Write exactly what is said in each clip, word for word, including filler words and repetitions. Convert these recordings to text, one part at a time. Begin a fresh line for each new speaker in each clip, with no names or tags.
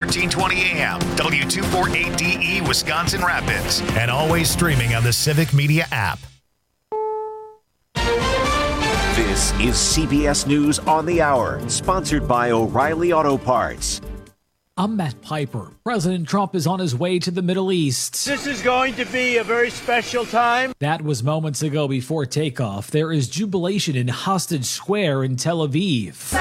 thirteen twenty A M, W two forty-eight D E, Wisconsin Rapids, and always streaming on the Civic Media app.
This is C B S News on the Hour, sponsored by O'Reilly Auto Parts.
I'm Matt Piper. President Trump is on his way to the Middle East.
This is going to be a very special time.
That was moments ago before takeoff. There is jubilation in Hostage Square in Tel Aviv,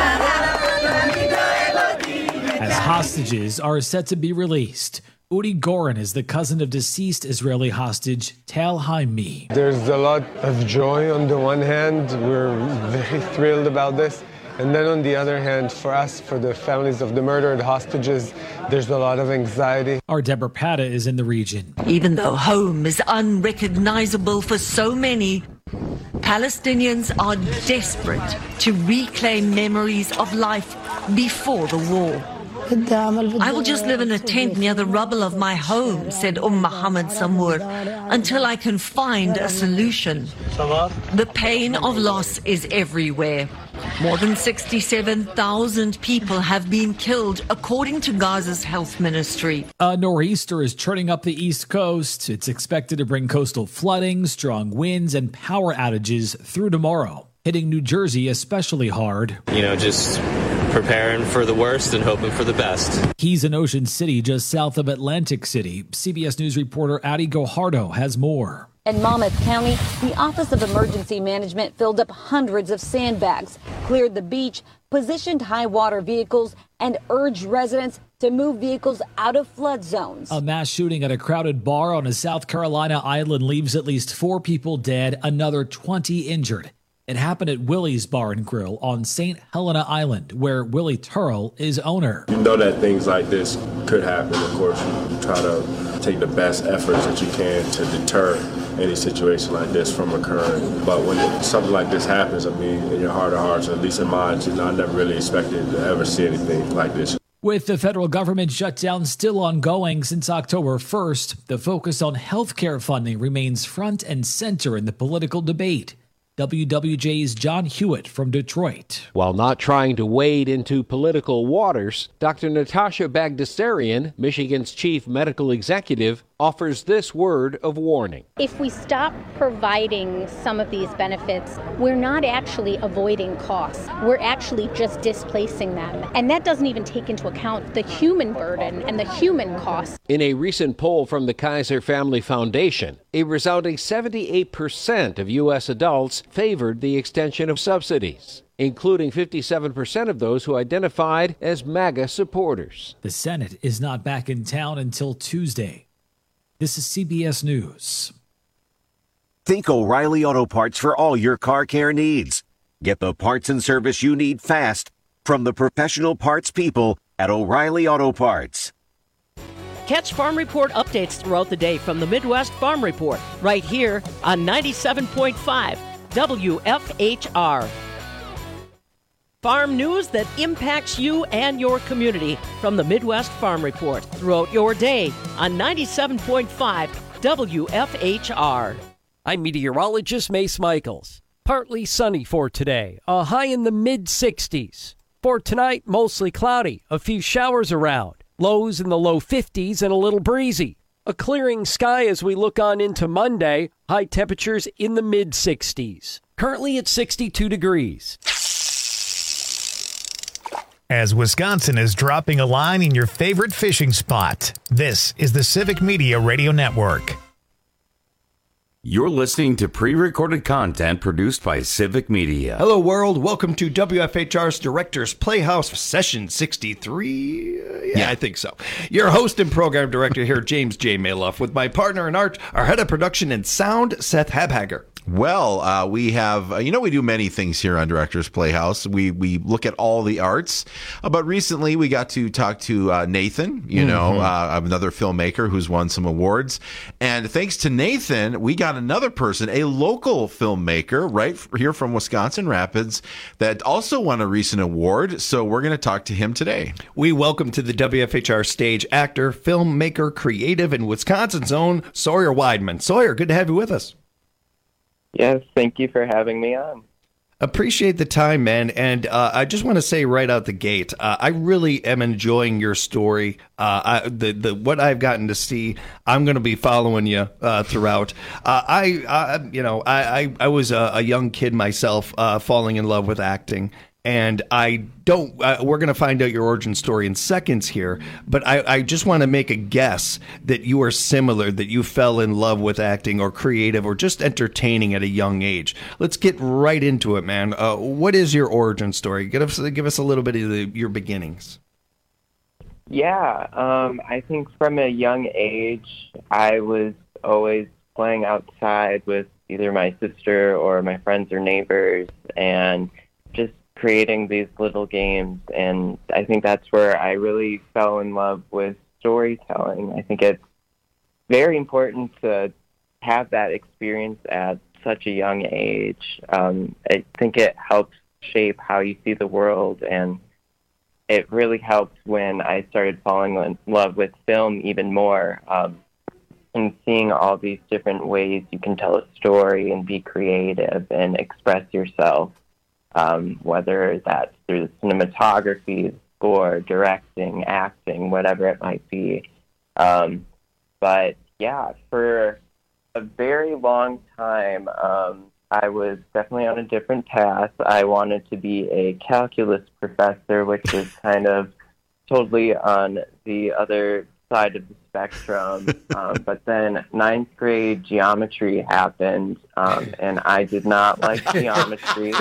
as hostages are set to be released. Udi Goren is the cousin of deceased Israeli hostage Tal Haimi.
There's a lot of joy on the one hand. We're very thrilled about this. And then on the other hand, for us, for the families of the murdered hostages, there's a lot of anxiety.
Our Deborah Pata is in the region.
Even though home is unrecognizable for so many, Palestinians are desperate to reclaim memories of life before the war. I will just live in a tent near the rubble of my home, said Umm Muhammad Samur, until I can find a solution. The pain of loss is everywhere. More than sixty-seven thousand people have been killed, according to Gaza's health ministry.
A nor'easter is churning up the East Coast. It's expected to bring coastal flooding, strong winds, and power outages through tomorrow, hitting New Jersey especially hard.
You know, just preparing for the worst and hoping for the best.
He's in Ocean City, just south of Atlantic City. C B S News reporter Adi Gohardo has more.
In Monmouth County, the Office of Emergency Management filled up hundreds of sandbags, cleared the beach, positioned high water vehicles, and urged residents to move vehicles out of flood zones.
A mass shooting at a crowded bar on a South Carolina island leaves at least four people dead, another twenty injured. It happened at Willie's Bar and Grill on Saint Helena Island, where Willie Turrell is owner.
You know that things like this could happen. Of course, you try to take the best efforts that you can to deter any situation like this from occurring. But when it, something like this happens, I mean, in your heart of hearts, at least in mine, you know, I never really expected to ever see anything like this.
With the federal government shutdown still ongoing since October first, the focus on health care funding remains front and center in the political debate. W W J's John Hewitt from Detroit.
While not trying to wade into political waters, Doctor Natasha Bagdasarian, Michigan's chief medical executive, offers this word of warning.
If we stop providing some of these benefits, we're not actually avoiding costs. We're actually just displacing them. And that doesn't even take into account the human burden and the human costs.
In a recent poll from the Kaiser Family Foundation, a resounding seventy-eight percent of U S adults favored the extension of subsidies, including fifty-seven percent of those who identified as MAGA supporters.
The Senate is not back in town until Tuesday. This is C B S News.
Think O'Reilly Auto Parts for all your car care needs. Get the parts and service you need fast from the professional parts people at O'Reilly Auto Parts.
Catch Farm Report updates throughout the day from the Midwest Farm Report right here on ninety-seven point five W F H R. Farm news that impacts you and your community from the Midwest Farm Report throughout your day on ninety-seven point five W F H R.
I'm meteorologist Mace Michaels. Partly sunny for today, a high in the mid sixties. For tonight, mostly cloudy, a few showers around, lows in the low fifties and a little breezy. A clearing sky as we look on into Monday, high temperatures in the mid sixties. Currently at sixty-two degrees.
As Wisconsin is dropping a line in your favorite fishing spot, this is the Civic Media Radio Network.
You're listening to pre-recorded content produced by Civic Media.
Hello, world. Welcome to W F H R's Directors Playhouse Session sixty-three. Uh, yeah, yeah, I think so. Your host and program director here, James J. Maloff, with my partner in art, our head of production and sound, Seth Habhager.
Well, uh, we have, uh, you know, we do many things here on Directors Playhouse. We we look at all the arts, uh, but recently we got to talk to uh, Nathan, you mm-hmm. know, uh, another filmmaker who's won some awards. And thanks to Nathan, we got another person, a local filmmaker right here from Wisconsin Rapids that also won a recent award. So we're going to talk to him today.
We welcome to the W F H R stage actor, filmmaker, creative, and Wisconsin's own Sawyer Weidman. Sawyer, good to have you with us.
Yes, thank you for having me on.
Appreciate the time, man. And uh, I just want to say right out the gate, uh, I really am enjoying your story. Uh, I, the the what I've gotten to see, I'm going to be following you uh, throughout. Uh, I, I, you know, I, I, I was a, a young kid myself, uh, falling in love with acting. And I don't, uh, we're going to find out your origin story in seconds here, but I, I just want to make a guess that you are similar, that you fell in love with acting or creative or just entertaining at a young age. Let's get right into it, man. Uh, what is your origin story? Give us, give us a little bit of the, your beginnings.
Yeah, um, I think from a young age, I was always playing outside with either my sister or my friends or neighbors, and just creating these little games. And I think that's where I really fell in love with storytelling. I think it's very important to have that experience at such a young age. Um, I think it helps shape how you see the world, and it really helped when I started falling in love with film even more, um, and seeing all these different ways you can tell a story and be creative and express yourself. Um, whether that's through the cinematography, score, directing, acting, whatever it might be. Um, but yeah, for a very long time, um, I was definitely on a different path. I wanted to be a calculus professor, which is kind of totally on the other side of the spectrum. Um, but then ninth grade geometry happened, um, and I did not like geometry.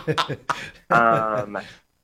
Um,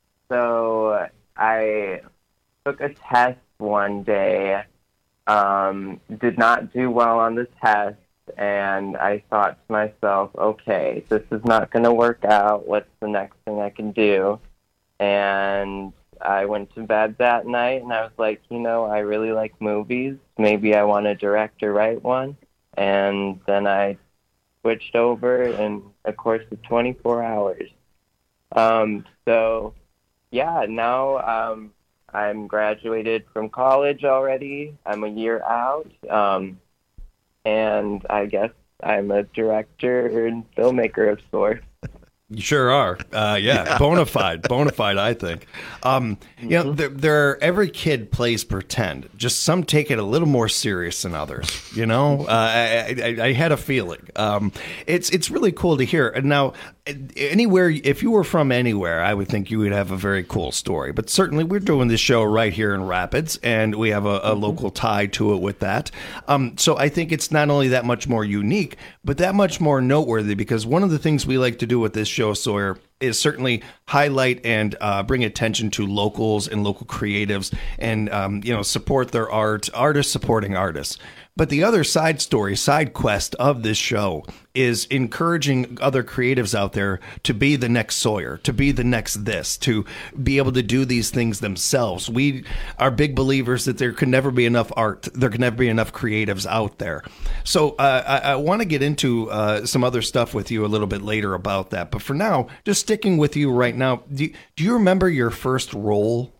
so I took a test one day, um, did not do well on the test, and I thought to myself, okay, this is not going to work out. What's the next thing I can do? And I went to bed that night, and I was like, you know, I really like movies. Maybe I want to direct or write one. And then I switched over in a course of twenty-four hours. Um, so, yeah, now um, I'm graduated from college already. I'm a year out. Um, and I guess I'm a director and filmmaker of sorts.
You sure are. Uh, yeah, yeah. bona fide, bona fide, I think. Um, you know, there, there are, every kid plays pretend. Just some take it a little more serious than others. You know, uh, I, I, I had a feeling. Um, it's it's really cool to hear. And now, anywhere, if you were from anywhere, I would think you would have a very cool story. But certainly, we're doing this show right here in Rapids, and we have a, a local tie to it with that. Um, so I think it's not only that much more unique, but that much more noteworthy, because one of the things we like to do with this show Show, Sawyer, is certainly highlight and uh, bring attention to locals and local creatives, and um, you know, support their art, artists supporting artists. But the other side story, side quest of this show is encouraging other creatives out there to be the next Sawyer, to be the next this, to be able to do these things themselves. We are big believers that there can never be enough art. There can never be enough creatives out there. So uh, I, I want to get into uh, some other stuff with you a little bit later about that. But for now, just sticking with you right now, do you, do you remember your first role?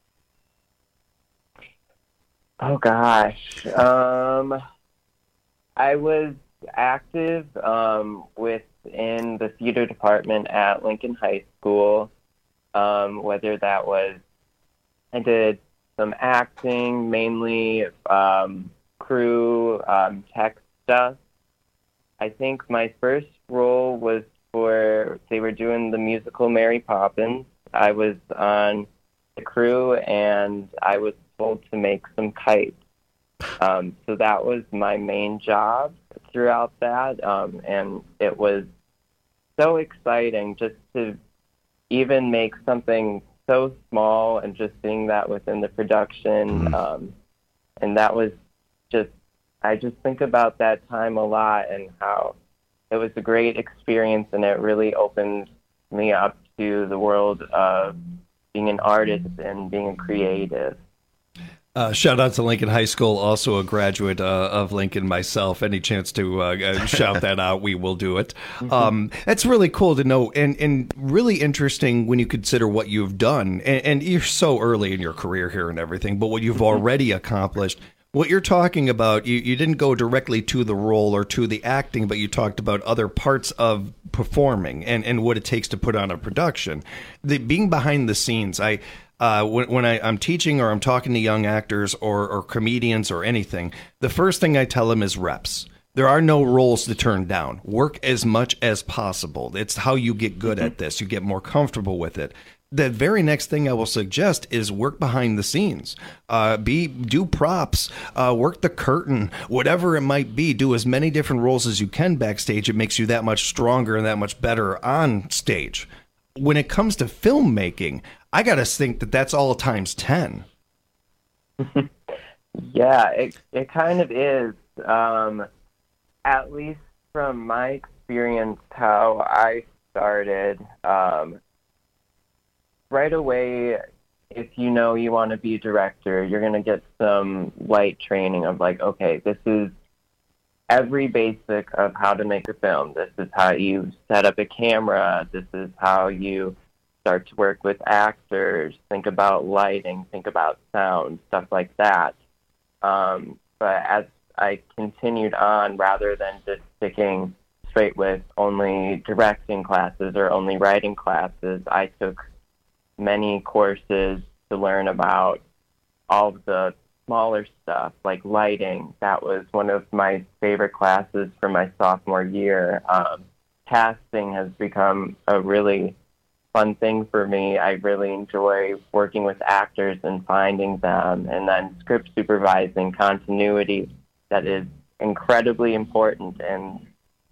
Oh, gosh. Um, I was active um, within the theater department at Lincoln High School, um, whether that was, I did some acting, mainly um, crew, um, tech stuff. I think my first role was for, they were doing the musical Mary Poppins. I was on the crew, and I was told to make some kites. Um, so that was my main job throughout that, um, and it was so exciting just to even make something so small and just seeing that within the production. Um, and that was just, I just think about that time a lot and how it was a great experience, and it really opened me up to the world of being an artist and being a creative.
Uh, shout out to Lincoln High School, also a graduate uh, of Lincoln myself. Any chance to uh, shout that out, we will do it. Mm-hmm. Um, that's really cool to know, and, and really interesting when you consider what you've done. And, and you're so early in your career here and everything, but what you've mm-hmm. already accomplished. What you're talking about, you, you didn't go directly to the role or to the acting, but you talked about other parts of performing and, and what it takes to put on a production. The being behind the scenes, I uh, when, when I, I'm teaching or I'm talking to young actors or, or comedians or anything, the first thing I tell them is reps. There are no roles to turn down. Work as much as possible. It's how you get good at this. You get more comfortable with it. The very next thing I will suggest is work behind the scenes. Uh, be do props, uh, work the curtain, whatever it might be. Do as many different roles as you can backstage. It makes you that much stronger and that much better on stage. When it comes to filmmaking, I got to think that that's all times ten.
Yeah, it it kind of is. Um, at least from my experience, how I started. Um, Right away, if you know you want to be a director, you're going to get some light training of like, okay, this is every basic of how to make a film. This is how you set up a camera. This is how you start to work with actors, think about lighting, think about sound, stuff like that. Um, but as I continued on, rather than just sticking straight with only directing classes or only writing classes, I took many courses to learn about all of the smaller stuff like lighting. That was one of my favorite classes for my sophomore year. Um, casting has become a really fun thing for me. I really enjoy working with actors and finding them, and then script supervising, continuity, that is incredibly important and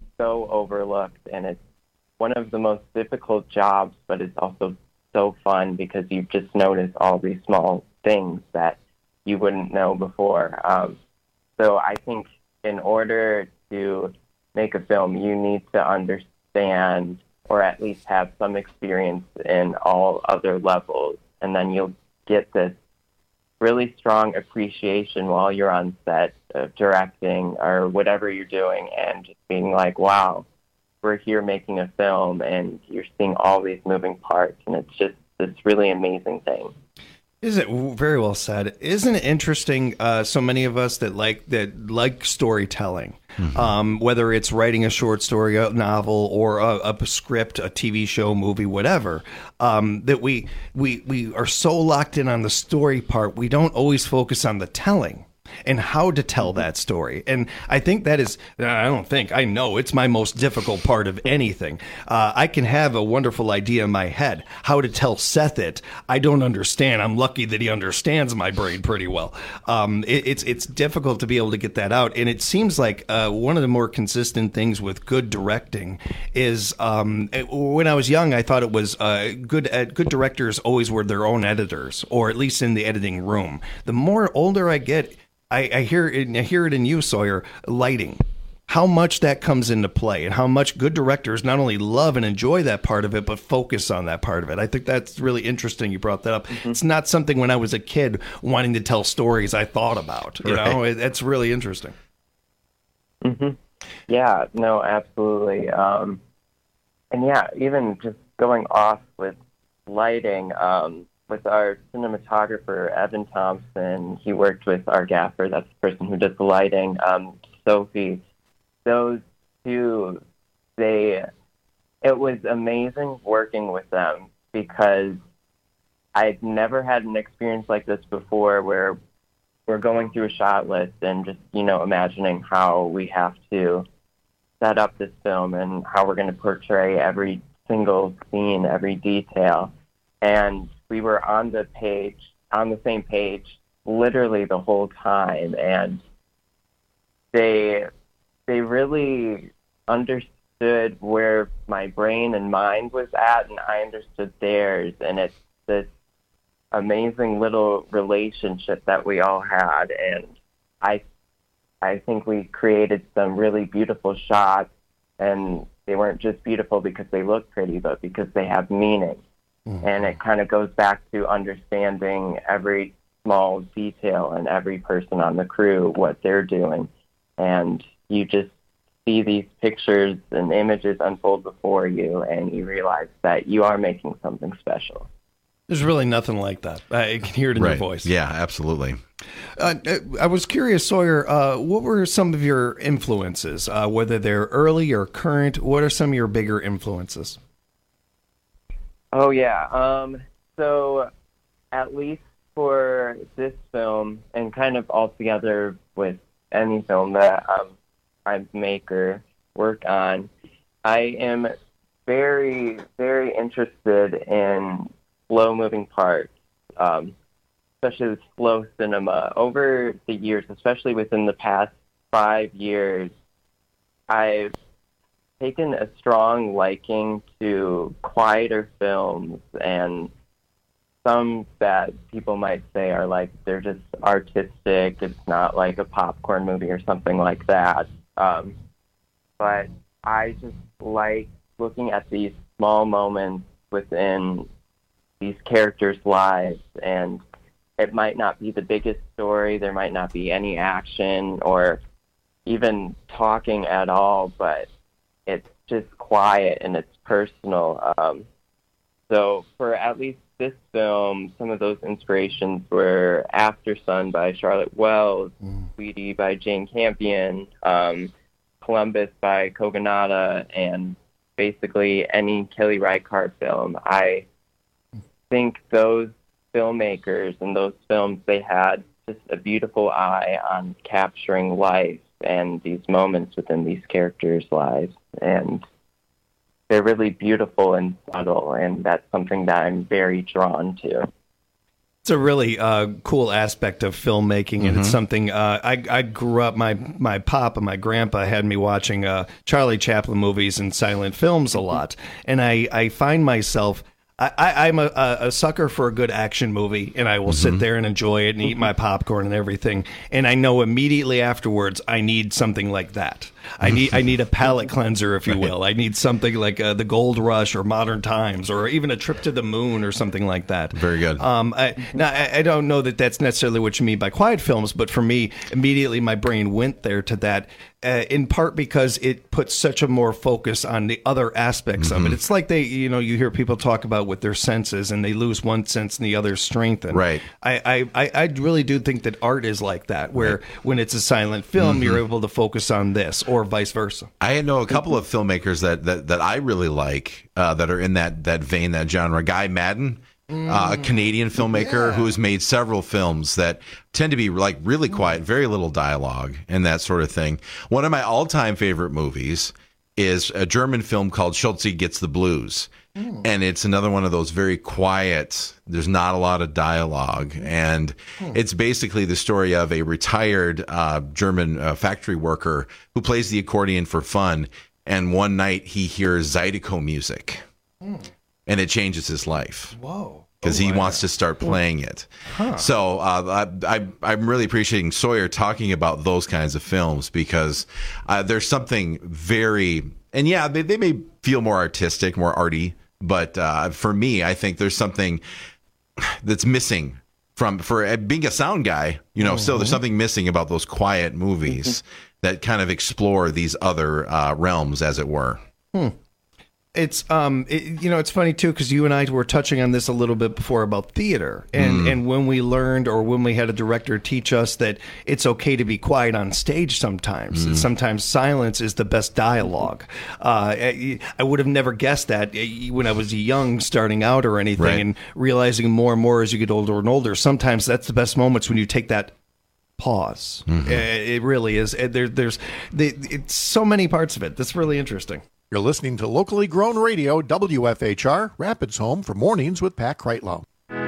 so overlooked, and it's one of the most difficult jobs, but it's also so fun because you just notice all these small things that you wouldn't know before. Um, so I think in order to make a film, you need to understand or at least have some experience in all other levels, and then you'll get this really strong appreciation while you're on set of directing or whatever you're doing, and just being like, wow, we're here making a film and you're seeing all these moving parts, and it's just this really amazing thing.
Is it very well said? Isn't it interesting? Uh, so many of us that like that like storytelling, mm-hmm. um, whether it's writing a short story, a novel, or a, a script, a T V show, movie, whatever. Um, that we we we are so locked in on the story part, we don't always focus on the telling and how to tell that story. And I think that is, I don't think, I know it's my most difficult part of anything. Uh, I can have a wonderful idea in my head. How to tell Seth it, I don't understand. I'm lucky that he understands my brain pretty well. Um, it, it's it's difficult to be able to get that out. And it seems like uh, one of the more consistent things with good directing is, um, it, when I was young, I thought it was uh, good, uh, good directors always were their own editors, or at least in the editing room. The more older I get, I, I hear it, I hear it in you, Sawyer, lighting. How much that comes into play, and how much good directors not only love and enjoy that part of it, but focus on that part of it. I think that's really interesting you brought that up. Mm-hmm. It's not something when I was a kid wanting to tell stories I thought about. You right. know, it, it's really interesting.
Mm-hmm. Yeah, no, absolutely. Um, and yeah, even just going off with lighting, um, with our cinematographer, Evan Thompson, he worked with our gaffer, that's the person who does the lighting, um, Sophie. Those two, they, it was amazing working with them because I'd never had an experience like this before where we're going through a shot list and just, you know, imagining how we have to set up this film and how we're going to portray every single scene, every detail. And we were on the page, on the same page, literally the whole time, and they they really understood where my brain and mind was at, and I understood theirs, and it's this amazing little relationship that we all had, and I I think we created some really beautiful shots, and they weren't just beautiful because they look pretty, but because they have meaning. And it kind of goes back to understanding every small detail and every person on the crew, what they're doing. And you just see these pictures and images unfold before you, and you realize that you are making something special.
There's really nothing like that. I can hear it in
right.
your voice.
Yeah, absolutely.
Uh, I was curious, Sawyer, uh, what were some of your influences, uh, whether they're early or current? What are some of your bigger influences?
Oh, yeah. Um, so at least for this film, and kind of altogether with any film that um, I make or work on, I am very, very interested in slow-moving parts, um, especially with slow cinema. Over the years, especially within the past five years, I've taken a strong liking to quieter films, and some that people might say are like, they're just artistic, it's not like a popcorn movie or something like that. Um, but I just like looking at these small moments within these characters' lives, and it might not be the biggest story, there might not be any action or even talking at all, but it's just quiet and it's personal. Um, so for at least this film, some of those inspirations were After Sun by Charlotte Wells, mm. Sweetie by Jane Campion, um, Columbus by Kogonada, and basically any Kelly Reichardt film. I think those filmmakers and those films, they had just a beautiful eye on capturing life and these moments within these characters' lives. And they're really beautiful and subtle, and that's something that I'm very drawn to.
It's a really uh, cool aspect of filmmaking, and mm-hmm. it's something uh, I, I grew up. My my pop and my grandpa had me watching uh, Charlie Chaplin movies and silent films a lot, and I, I find myself. I, I, I'm a, a sucker for a good action movie, and I will mm-hmm. sit there and enjoy it and eat my popcorn and everything. And I know immediately afterwards I need something like that. I need I need a palate cleanser, if you will. I need something like uh, The Gold Rush or Modern Times, or even A Trip to the Moon or something like that.
Very good.
Um, I, now, I, I don't know that that's necessarily what you mean by quiet films, but for me, immediately my brain went there to that, uh, in part because it puts such a more focus on the other aspects mm-hmm. of it. It's like they, you know, you hear people talk about with their senses, and they lose one sense and the other strengthen.
Right.
I, I, I really do think that art is like that, where right. when it's a silent film, mm-hmm. you're able to focus on this, or vice versa.
I know a couple of filmmakers that that, that I really like uh, that are in that that vein, that genre. Guy Madden, mm. uh, a Canadian filmmaker yeah. who has made several films that tend to be like really quiet, very little dialogue, and that sort of thing. One of my all-time favorite movies is a German film called Schultze Gets the Blues. Mm. And it's another one of those very quiet, there's not a lot of dialogue. And mm. it's basically the story of a retired uh, German uh, factory worker who plays the accordion for fun. And one night he hears Zydeco music. Mm. And it changes his life.
Whoa.
Because
oh,
he
wow.
wants to start playing it.
Huh.
So uh, I, I, I'm really appreciating Sawyer talking about those kinds of films, because uh, there's something very... And yeah, they, they may feel more artistic, more arty. But uh, for me, I think there's something that's missing from, for being a sound guy, you know, mm-hmm. still there's something missing about those quiet movies mm-hmm. that kind of explore these other uh, realms, as it were.
Hmm. It's, um, it, you know, it's funny, too, because you and I were touching on this a little bit before about theater. And, mm. and when we learned, or when we had a director teach us that it's okay to be quiet on stage sometimes. Mm. Sometimes silence is the best dialogue. Uh, I, I would have never guessed that when I was young, starting out or anything, right. and realizing more and more as you get older and older. Sometimes that's the best moments, when you take that pause. Mm-hmm. It really is. There, there's it's so many parts of it. That's really interesting.
You're listening to locally grown radio, W F H R, Rapids Home for Mornings with Pat Kreitlow.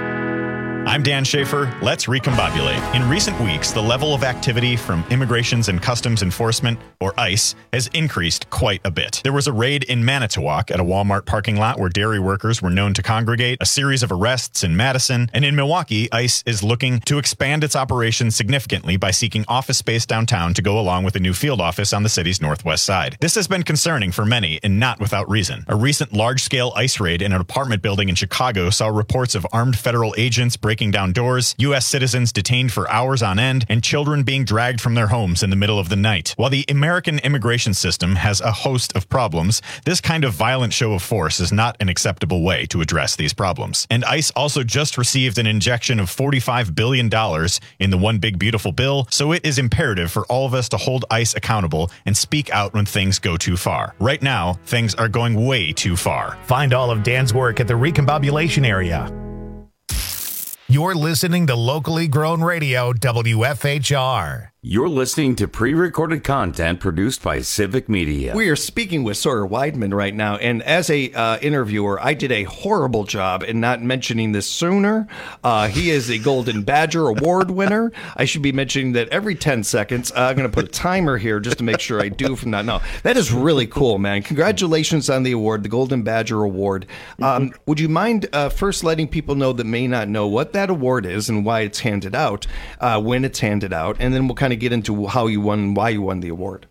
I'm Dan Schaefer. Let's recombobulate. In recent weeks, the level of activity from Immigrations and Customs Enforcement, or ICE, has increased quite a bit. There was a raid in Manitowoc at a Walmart parking lot where dairy workers were known to congregate, a series of arrests in Madison, and in Milwaukee, ICE is looking to expand its operations significantly by seeking office space downtown to go along with a new field office on the city's northwest side. This has been concerning for many, and not without reason. A recent large-scale ICE raid in an apartment building in Chicago saw reports of armed federal agents breaking breaking down doors, U S citizens detained for hours on end, and children being dragged from their homes in the middle of the night. While the American immigration system has a host of problems, this kind of violent show of force is not an acceptable way to address these problems. And ICE also just received an injection of forty-five billion dollars in the One Big Beautiful Bill, so it is imperative for all of us to hold ICE accountable and speak out when things go too far. Right now, things are going way too far.
Find all of Dan's work at the Recombobulation area. You're listening to locally grown radio, W F H R.
You're listening to pre-recorded content produced by Civic Media.
We are speaking with Sawyer Weidman right now, and as a uh, interviewer, I did a horrible job in not mentioning this sooner. Uh, he is a Golden Badger Award winner. I should be mentioning that every ten seconds. Uh, I'm going to put a timer here just to make sure I do from that. No, that is really cool, man. Congratulations on the award, the Golden Badger Award. Um, would you mind uh, first letting people know that may not know what that award is and why it's handed out, uh, when it's handed out, and then we'll kind of get into how you won and why you won the award.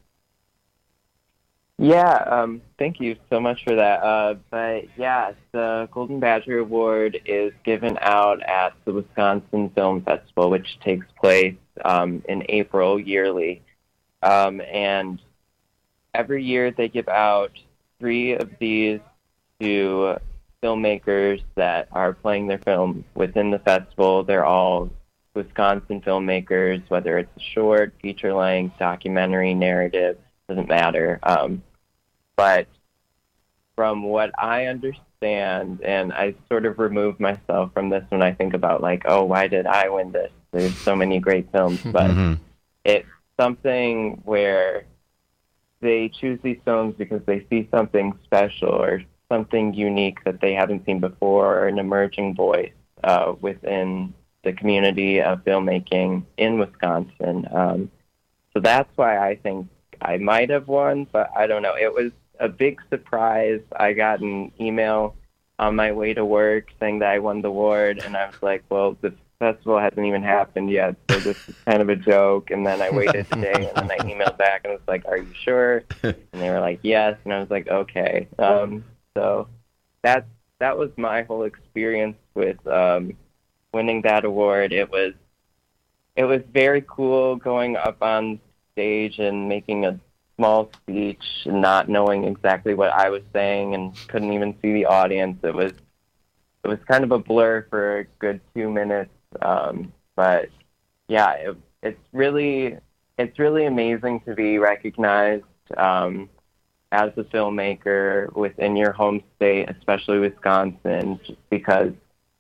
Yeah, um, thank you so much for that. Uh, but yeah, the Golden Badger Award is given out at the Wisconsin Film Festival, which takes place um, in April yearly. Um, and every year they give out three of these to filmmakers that are playing their film within the festival. They're all Wisconsin filmmakers, whether it's a short, feature-length, documentary, narrative, doesn't matter. Um, but from what I understand, and I sort of remove myself from this when I think about, like, oh, why did I win this? There's so many great films, but mm-hmm. it's something where they choose these films because they see something special or something unique that they haven't seen before, or an emerging voice uh, within the community of filmmaking in Wisconsin. Um, so that's why I think I might have won, but I don't know. It was a big surprise. I got an email on my way to work saying that I won the award, and I was like, well, the festival hasn't even happened yet, so this is kind of a joke. And then I waited today, and then I emailed back and was like, are you sure? And they were like, yes. And I was like, okay. Um, so that, that was my whole experience with um, winning that award. It was it was very cool going up on stage and making a small speech and not knowing exactly what I was saying and couldn't even see the audience. It was it was kind of a blur for a good two minutes. Um, but yeah, it, it's really it's really amazing to be recognized um, as a filmmaker within your home state, especially Wisconsin, just because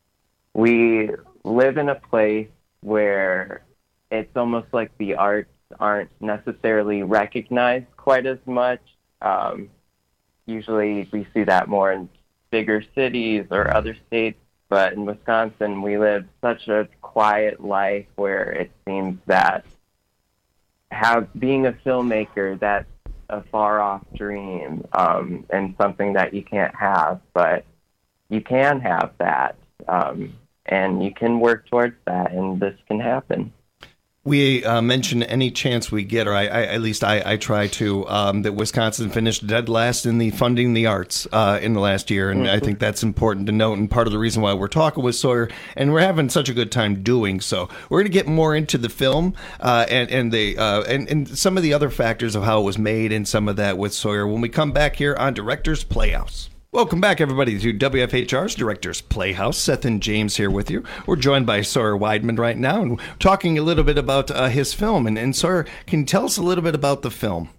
we live in a place where it's almost like the arts aren't necessarily recognized quite as much. Um, usually we see that more in bigger cities or other states, but in Wisconsin we live such a quiet life where it seems that have, being a filmmaker, that's a far-off dream um, and something that you can't have, but you can have that. Um, And you can work towards that, and this can happen.
We uh, mention any chance we get, or I, I, at least I, I try to, um, that Wisconsin finished dead last in the funding the arts uh, in the last year, and mm-hmm. I think that's important to note, and part of the reason why we're talking with Sawyer, and we're having such a good time doing so. We're going to get more into the film uh, and and the uh, and, and some of the other factors of how it was made and some of that with Sawyer when we come back here on Director's Playhouse. Welcome back, everybody, to W F H R's Director's Playhouse. Seth and James here with you. We're joined by Sawyer Weidman right now, and talking a little bit about uh, his film. And, and Sawyer, can you tell us a little bit about the film?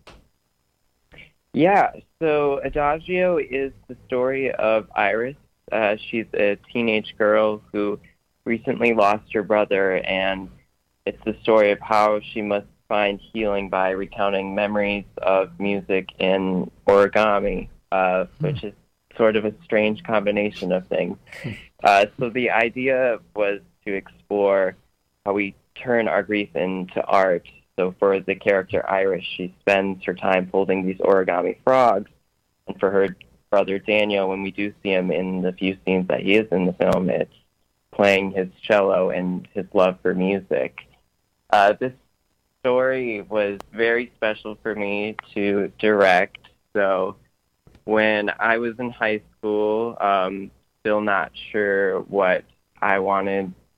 Yeah, so Adagio is the story of Iris. Uh, she's a teenage girl who recently lost her brother, and it's the story of how she must find healing by recounting memories of music in origami, uh, which is sort of a strange combination of things. Uh, so the idea was to explore how we turn our grief into art. So for the character Iris, she spends her time folding these origami frogs. And for her brother Daniel, when we do see him in the few scenes that he is in the film, it's playing his cello and his love for music. Uh, this story was very special for me to direct. So when I was in high school, um, still not sure what I wanted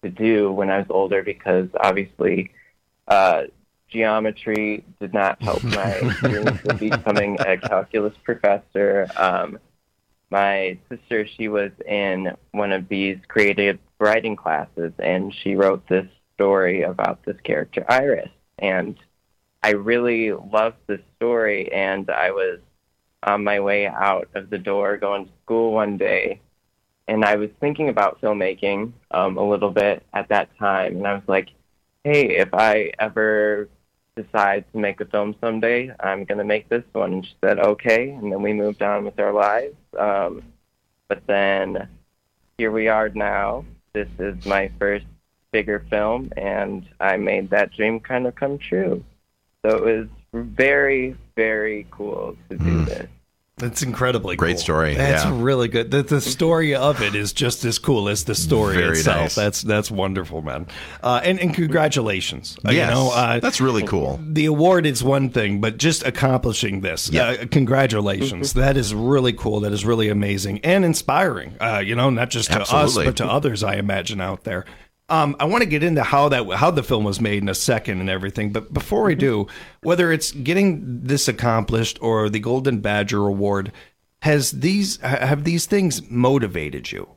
to do when I was older, because obviously uh, geometry did not help my dreams of becoming a calculus professor. Um, my sister, she was in one of these creative writing classes, and she wrote this story about this character, Iris. And I really loved this story, and I was on my way out of the door going to school one day, and I was thinking about filmmaking um, a little bit at that time, and I was like, hey, if I ever decide to make a film someday, I'm going to make this one. And she said, okay, and then we moved on with our lives. Um, but then here we are now. This is my first bigger film, and I made that dream kind of come true. So it was very, very cool to do mm. this.
That's incredibly
great
cool.
story.
That's
yeah.
really good. The, the story of it is just as cool as the story
Very
itself.
Nice.
That's that's wonderful, man. Uh, and, and congratulations. Uh,
Yes,
you know, uh,
that's really cool.
The award is one thing, but just accomplishing this,
Yeah.
uh, congratulations. That is really cool. That is really amazing and inspiring. Uh, you know, not just to
Absolutely.
us, but to others, I imagine, out there. Um, I want to get into how that how the film was made in a second and everything, but before we do, whether it's getting this accomplished or the Golden Badger Award, has these have these things motivated you?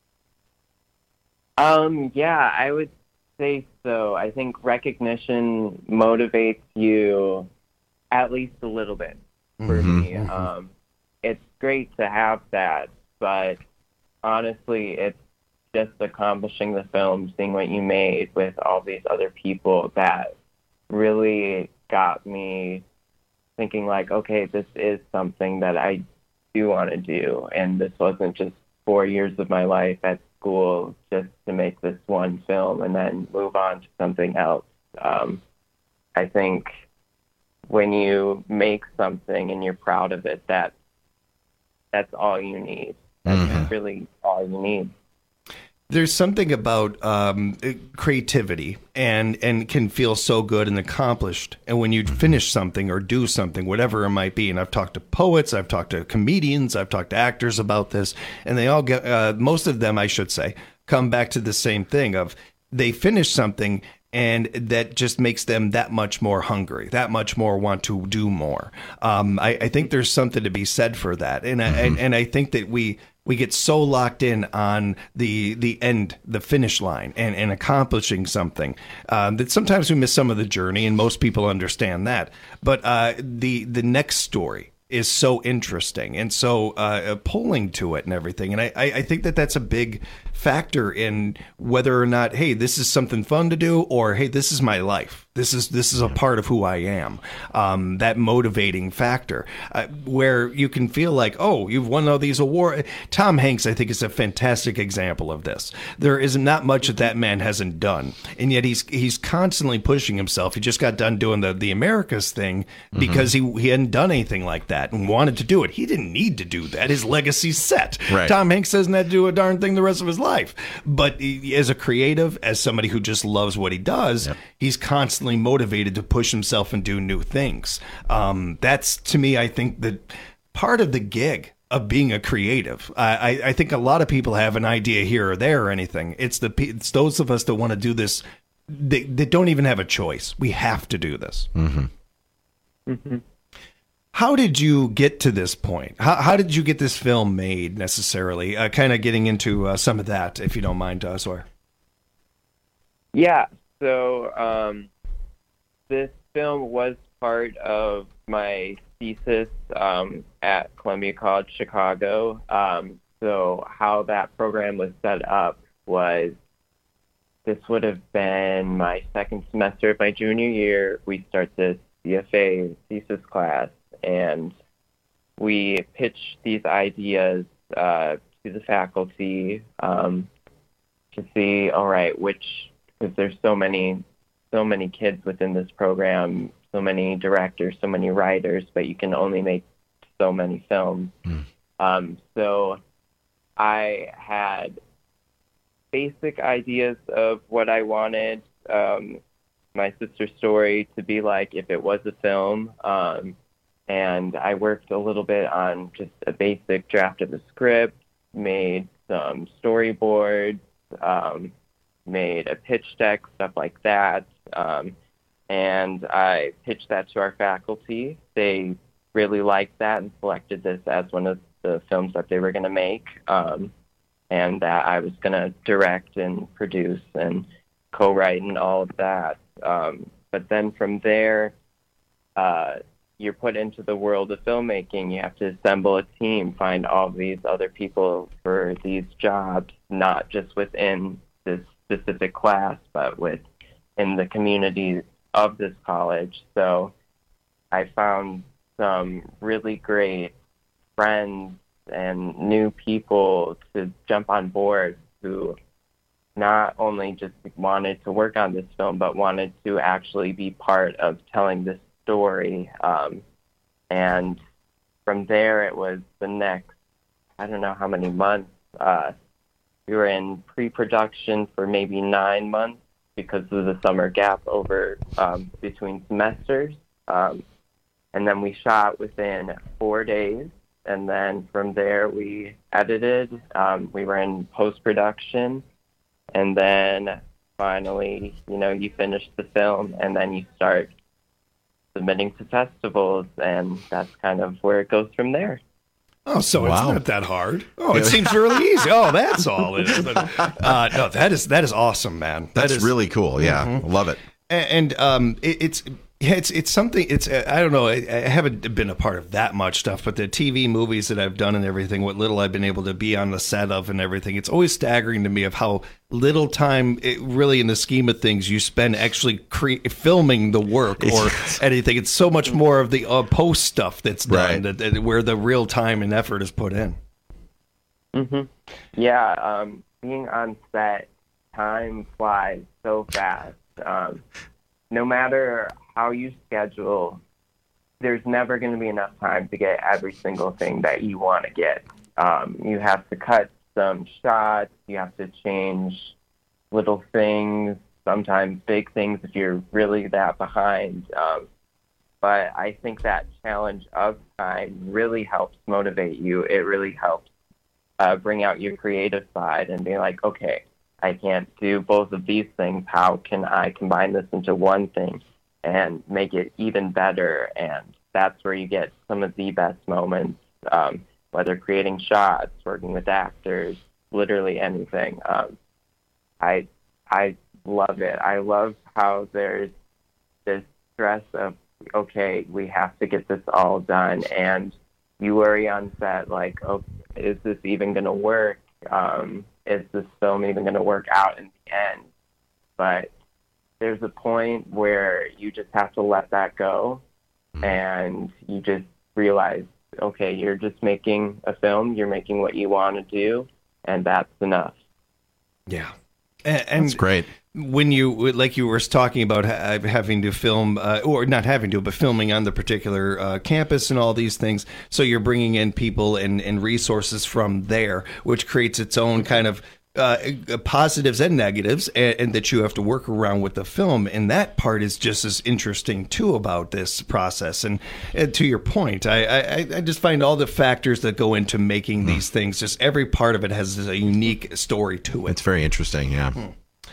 Um, yeah, I would say so. I think recognition motivates you at least a little bit for
Mm-hmm.
me. Um, it's great to have that, but honestly, it's just accomplishing the film, seeing what you made with all these other people, that really got me thinking like, okay, this is something that I do want to do. And this wasn't just four years of my life at school just to make this one film and then move on to something else. Um, I think when you make something and you're proud of it, that that's all you need. That's mm-hmm. really all you need.
There's something about um, creativity and, and can feel so good and accomplished. And when you finish something or do something, whatever it might be, and I've talked to poets, I've talked to comedians, I've talked to actors about this, and they all get, uh, most of them, I should say, come back to the same thing of they finish something and that just makes them that much more hungry, that much more want to do more. Um, I, I think there's something to be said for that. And, mm-hmm. I, and, and I think that we... We get so locked in on the the end, the finish line, and, and accomplishing something um, that sometimes we miss some of the journey, and most people understand that. But uh, the the next story is so interesting and so uh, pulling to it and everything. And I, I think that that's a big factor in whether or not, hey, this is something fun to do, or hey, this is my life. This is this is a part of who I am. Um, that motivating factor uh, where you can feel like, oh, you've won all these awards. Tom Hanks, I think, is a fantastic example of this. There is not much that that man hasn't done, and yet he's he's constantly pushing himself. He just got done doing the the Americas thing because mm-hmm. he he hadn't done anything like that and wanted to do it. He didn't need to do that. His legacy's set.
Right.
Tom Hanks doesn't have to do a darn thing the rest of his life. But he, as a creative, as somebody who just loves what he does, yep. he's constantly motivated to push himself and do new things. Um, that's, to me, I think, the part of the gig of being a creative. I, I think a lot of people have an idea here or there or anything. It's the it's those of us that want to do this, they, they don't even have a choice. We have to do this.
Mm-hmm.
Mm-hmm.
How did you get to this point? How, how did you get this film made necessarily? Uh, kind of getting into uh, some of that, if you don't mind, uh, Sawyer.
Yeah, so um, this film was part of my thesis um, at Columbia College Chicago. Um, so how that program was set up was this would have been my second semester of my junior year. We start this C F A thesis class, and we pitch these ideas uh, to the faculty um, to see, all right, which, because there's so many, so many kids within this program, so many directors, so many writers, but you can only make so many films. Mm. Um, so I had basic ideas of what I wanted um, my sister's story to be like if it was a film. Um, and I worked a little bit on just a basic draft of the script, made some storyboards, um, made a pitch deck, stuff like that. Um, and I pitched that to our faculty. They really liked that and selected this as one of the films that they were going to make, um, and that I was going to direct and produce and co-write and all of that. Um, but then from there, uh, you're put into the world of filmmaking. You have to assemble a team, find all these other people for these jobs, not just within this specific class, but within the community of this college. So I found some really great friends and new people to jump on board who not only just wanted to work on this film, but wanted to actually be part of telling this story. Um, and from there, it was the next, I don't know how many months. Uh, we were in pre-production for maybe nine months because of the summer gap over um, between semesters. Um, and then we shot within four days. And then from there, we edited. Um, we were in post-production. And then finally, you know, you finish the film and then you start submitting to festivals, and that's kind of where it goes from there.
Oh, so
Wow.
it's not that hard. Oh, it seems really easy. Oh, that's all it is. But, uh, no, that is that is awesome, man.
That's
that is,
really cool. Yeah,
Mhm.
love it.
And, and um, it, it's yeah, it's it's something. It's I don't know. I, I haven't been a part of that much stuff, but the T V movies that I've done and everything, what little I've been able to be on the set of and everything, it's always staggering to me of how little time, it really, in the scheme of things, you spend actually cre- filming the work or anything. It's so much more of the uh, post stuff that's done,
Right.
that, that, where the real time and effort is put in.
hmm Yeah, um, being on set, time flies so fast. Um, no matter how you schedule, there's never going to be enough time to get every single thing that you want to get. Um, you have to cut some shots, you have to change little things, sometimes big things if you're really that behind. Um, but I think that challenge of time really helps motivate you. It really helps uh, bring out your creative side and be like, okay, I can't do both of these things. How can I combine this into one thing and make it even better? And that's where you get some of the best moments, um, whether creating shots, working with actors, literally anything. Um, I I love it. I love how there's this stress of, okay, we have to get this all done, and you worry on set, like, oh, is this even going to work? Um, is this film even going to work out in the end? But there's a point where you just have to let that go, and you just realize, okay, you're just making a film, you're making what you want to do, and that's enough.
Yeah. And, and
That's great.
When you, like you were talking about ha- having to film, uh, or not having to, but filming on the particular uh, campus and all these things, so you're bringing in people and, and resources from there, which creates its own kind of uh, positives and negatives, and, and that you have to work around with the film. And that part is just as interesting, too, about this process. And, and to your point, I, I, I just find all the factors that go into making these things, just every part of it has a unique story to it.
It's very interesting, yeah.
Hmm.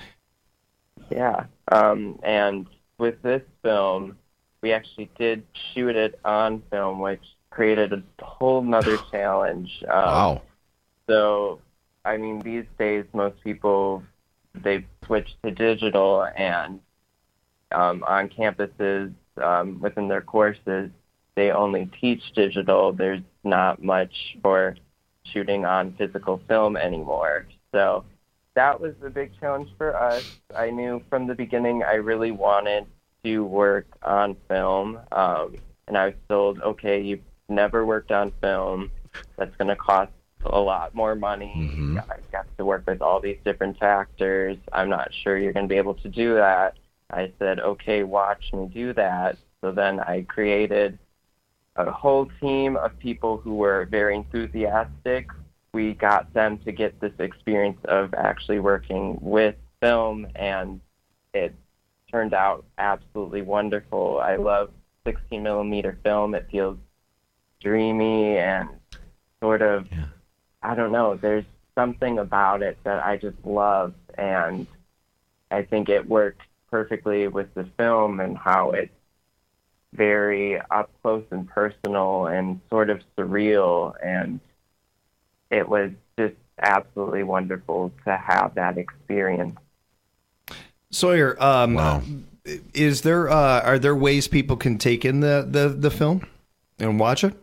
Yeah, um, and with this film, we actually did shoot it on film, which created a whole nother challenge. Um,
Wow.
So, I mean, these days, most people, they've switched to digital, and um, on campuses, um, within their courses, they only teach digital. There's not much for shooting on physical film anymore. So that was a big challenge for us. I knew from the beginning I really wanted to work on film, um, and I was told, okay, you've never worked on film. That's going to cost a lot more money.
Mm-hmm.
I got to work with all these different actors. I'm not sure you're going to be able to do that. I said, okay, watch me do that. So then I created a whole team of people who were very enthusiastic. We got them to get this experience of actually working with film, and it turned out absolutely wonderful. I love sixteen millimeter film. It feels dreamy and sort of, yeah. I don't know, there's something about it that I just love, and I think it worked perfectly with the film and how it's very up close and personal and sort of surreal, and it was just absolutely wonderful to have that experience.
Sawyer, um,
Wow.
is there uh, are there ways people can take in the, the, the film and watch it?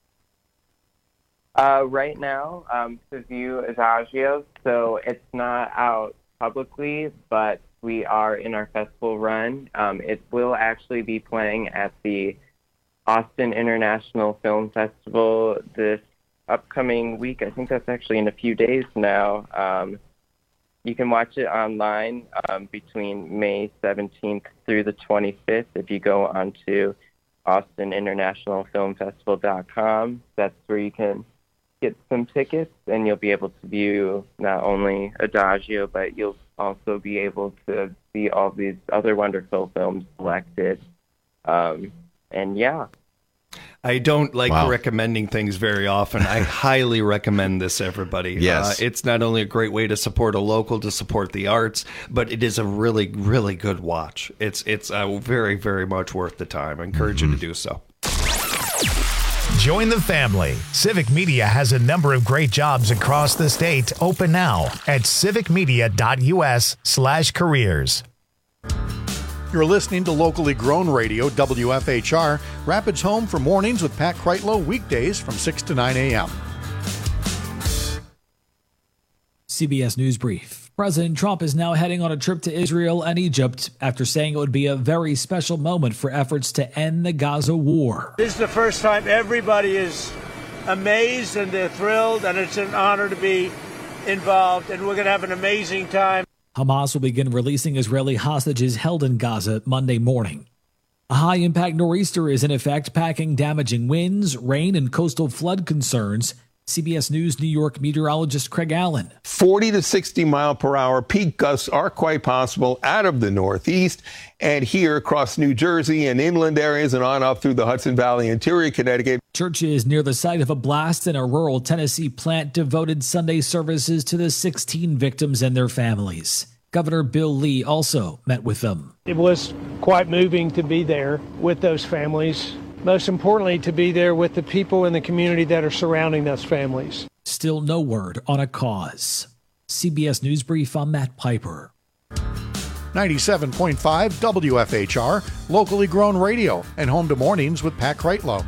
Uh, right now, um, to view Adagio, so it's not out publicly, but we are in our festival run. Um, it will actually be playing at the Austin International Film Festival this upcoming week. I think that's actually in a few days now. Um, you can watch it online um, between May seventeenth through the twenty-fifth if you go onto austin international film festival dot com. That's where you can get some tickets, and you'll be able to view not only Adagio, but you'll also be able to see all these other wonderful films selected. Um, and yeah.
I don't like
Wow.
recommending things very often. I highly recommend this, everybody.
Yes.
Uh, it's not only a great way to support a local, to support the arts, but it is a really, really good watch. It's it's uh, very, very much worth the time. I encourage
Mm-hmm.
you to do so.
Join the family. Civic Media has a number of great jobs across the state open now at civicmedia.us slash careers.
You're listening to locally grown radio, W F H R, Rapids Home for mornings with Pat Kreitlow, weekdays from six to nine a.m.
C B S News Brief. President Trump is now heading on a trip to Israel and Egypt after saying it would be a very special moment for efforts to end the Gaza war.
This is the first time everybody is amazed and they're thrilled, and it's an honor to be involved, and we're going to have an amazing time.
Hamas will begin releasing Israeli hostages held in Gaza Monday morning. A high-impact nor'easter is in effect, packing damaging winds, rain, and coastal flood concerns. C B S News New York meteorologist Craig Allen.
forty to sixty mile per hour peak gusts are quite possible out of the northeast and here across New Jersey and inland areas and on up through the Hudson Valley, interior Connecticut.
Churches near the site of a blast in a rural Tennessee plant devoted Sunday services to the sixteen victims and their families. Governor Bill Lee also met with them.
It was quite moving to be there with those families. Most importantly, to be there with the people in the community that are surrounding those families.
Still no word on a cause. C B S News Brief, I'm Matt Piper.
ninety-seven point five W F H R, locally grown radio, and home to mornings with Pat Kreitlow.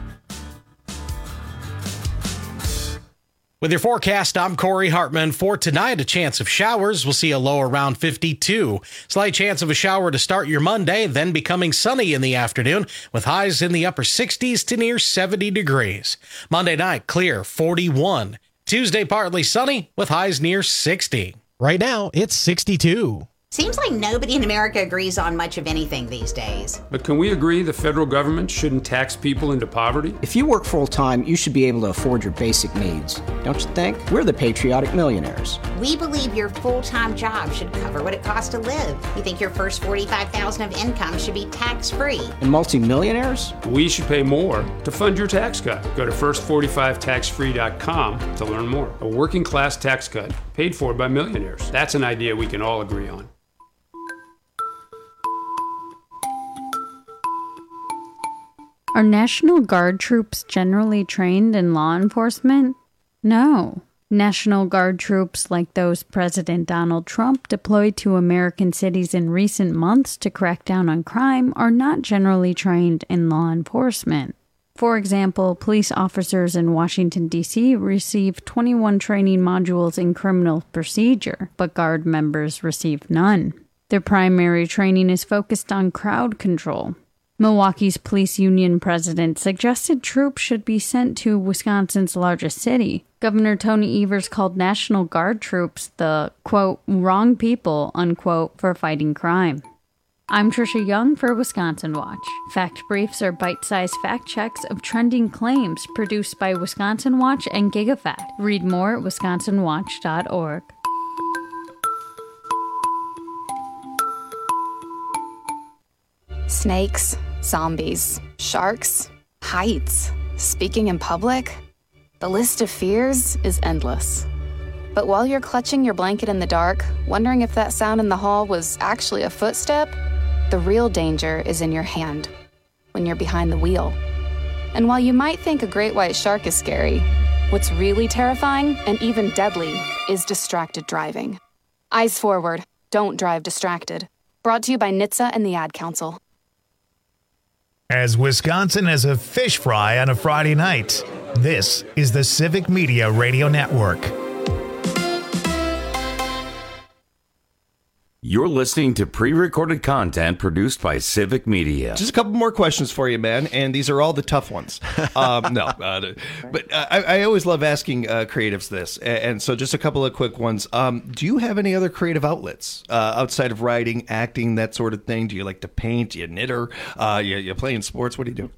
With your forecast, I'm Corey Hartman. For tonight, a chance of showers. We'll see a low around fifty-two. Slight chance of a shower to start your Monday, then becoming sunny in the afternoon with highs in the upper sixties to near seventy degrees. Monday night, clear, forty-one. Tuesday, partly sunny with highs near sixty.
Right now, it's sixty-two.
Seems like nobody in America agrees on much of anything these days.
But can we agree the federal government shouldn't tax people into poverty?
If you work full-time, you should be able to afford your basic needs. Don't you think? We're the patriotic millionaires.
We believe your full-time job should cover what it costs to live. We think your first forty-five thousand dollars of income should be tax-free.
And multimillionaires?
We should pay more to fund your tax cut. Go to first forty-five tax free dot com to learn more. A working-class tax cut paid for by millionaires. That's an idea we can all agree on.
Are National Guard troops generally trained in law enforcement? No. National Guard troops like those President Donald Trump deployed to American cities in recent months to crack down on crime are not generally trained in law enforcement. For example, police officers in Washington, D C receive twenty-one training modules in criminal procedure, but Guard members receive none. Their primary training is focused on crowd control. Milwaukee's police union president suggested troops should be sent to Wisconsin's largest city. Governor Tony Evers called National Guard troops the, quote, wrong people, unquote, for fighting crime. I'm Trisha Young for Wisconsin Watch. Fact briefs are bite-sized fact checks of trending claims produced by Wisconsin Watch and GigaFact. Read more at wisconsin watch dot org.
Snakes, zombies, sharks, heights, speaking in public. The list of fears is endless. But while you're clutching your blanket in the dark, wondering if that sound in the hall was actually a footstep, the real danger is in your hand, when you're behind the wheel. And while you might think a great white shark is scary, what's really terrifying and even deadly is distracted driving. Eyes forward, don't drive distracted. Brought to you by N H T S A and the Ad Council.
As Wisconsin has a fish fry on a Friday night, this is the Civic Media Radio Network.
You're listening to pre-recorded content produced by Civic Media.
Just a couple more questions for you, man, and these are all the tough ones. Um, no, uh, but I, I always love asking uh, creatives this, and so just a couple of quick ones. Um, do you have any other creative outlets uh, outside of writing, acting, that sort of thing? Do you like to paint? Do you knitter? Uh, you, you play in sports? What do you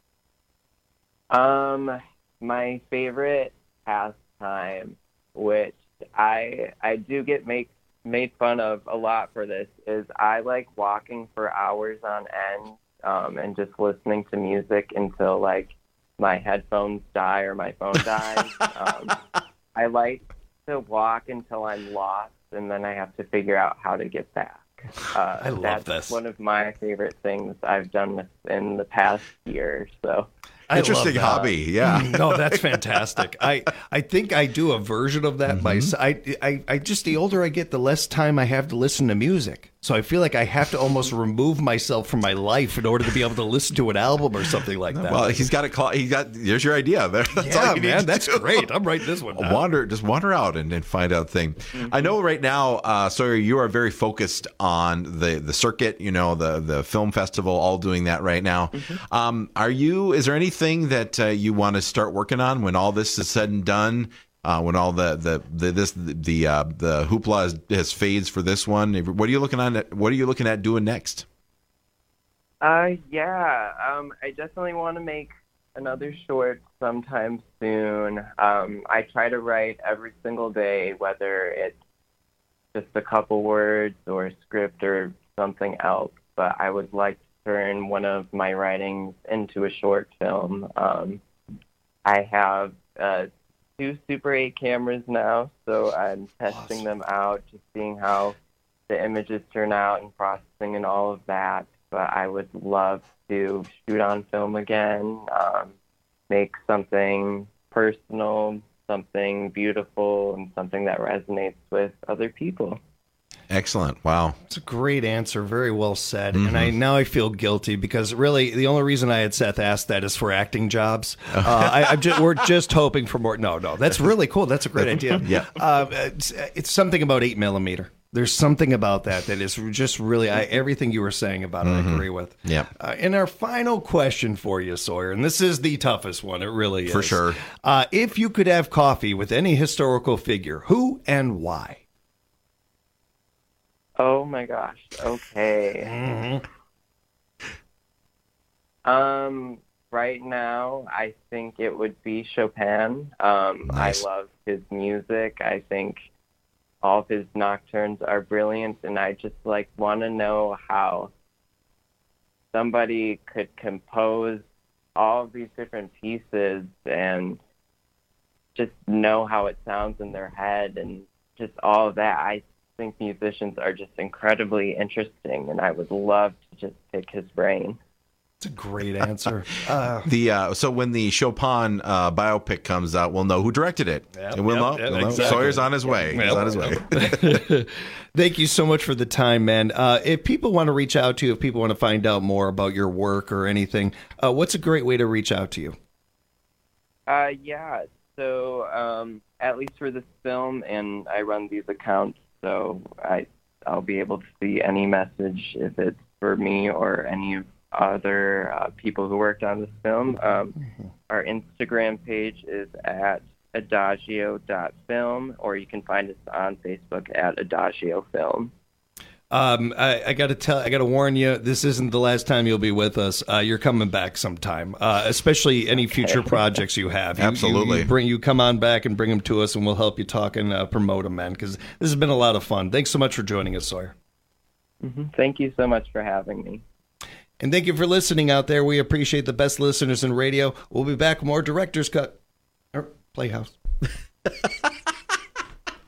do? Um, my favorite pastime, which I I do get make. made fun of a lot for this, is I like walking for hours on end um, and just listening to music until like my headphones die or my phone dies. um, I like to walk until I'm lost and then I have to figure out how to get back. Uh,
I love
that's
this.
One of my favorite things I've done in the past year. So.
Interesting hobby, yeah.
No, that's fantastic. I, I think I do a version of that.
Mm-hmm.
myself. I, I, I just, the older I get, the less time I have to listen to music. So I feel like I have to almost remove myself from my life in order to be able to listen to an album or something like that.
Well, he's got a call. He got. There's your idea. There. That's
yeah,
all you
man,
need
that's
to
great. I'm writing this one down.
Wander, just wander out and, and find out thing. Mm-hmm. I know right now, uh, Sawyer, you are very focused on the, the circuit. You know, the the film festival, all doing that right now. Mm-hmm. Um, are you? Is there anything that uh, you want to start working on when all this is said and done? Uh, when all the the, the this the uh, the hoopla has, has fades for this one, what are you looking at? What are you looking at doing next?
Uh, yeah, um, I definitely want to make another short sometime soon. Um, I try to write every single day, whether it's just a couple words or a script or something else. But I would like to turn one of my writings into a short film. Um, I have uh, two Super eight cameras now, so I'm testing them out, just seeing how the images turn out and processing and all of that. But I would love to shoot on film again, um, make something personal, something beautiful, and something that resonates with other people.
Excellent. Wow.
It's a great answer. Very well said.
Mm-hmm.
And I now I feel guilty because really the only reason I had Seth ask that is for acting jobs. Uh, I, I'm just, we're just hoping for more. No, no, that's really cool. That's a great idea.
Yeah.
Uh, it's, it's something about eight millimeter. There's something about that that is just really, I, everything you were saying about it,
Mm-hmm.
I agree with.
Yeah.
Uh, and our final question for you, Sawyer, and this is the toughest one. It really is.
For sure.
Uh, if you could have coffee with any historical figure, who and why?
Oh my gosh. Okay.
Mm-hmm.
Um, right now, I think it would be Chopin. Um,
Nice.
I love his music. I think all of his nocturnes are brilliant, and I just like want to know how somebody could compose all of these different pieces and just know how it sounds in their head and just all of that. I think musicians are just incredibly interesting, and I would love to just pick his brain.
It's a great answer. Uh,
The uh, so when the Chopin uh, biopic comes out, we'll know who directed it.
Yep,
and we'll
yep,
know.
yep,
We'll know.
exactly.
Sawyer's on his way.
Yep.
He's on his way.
Thank you so much for the time, man. Uh, if people want to reach out to you, if people want to find out more about your work or anything, uh, what's a great way to reach out to you?
Uh, yeah, so um, at least for this film, and I run these accounts, so I, I'll be able to see any message if it's for me or any of other uh, people who worked on this film. Um, our Instagram page is at adagio dot film, or you can find us on Facebook at Adagio Film.
Um, I, I got to tell, I got to warn you, this isn't the last time you'll be with us. Uh, you're coming back sometime, uh, especially any future projects you have. You,
Absolutely.
You, you bring you come on back and bring them to us, and we'll help you talk and uh, promote them, man. Because this has been a lot of fun. Thanks so much for joining us, Sawyer.
Mm-hmm. Thank you so much for having me.
And thank you for listening out there. We appreciate the best listeners in radio. We'll be back with more Director's Cut or Playhouse.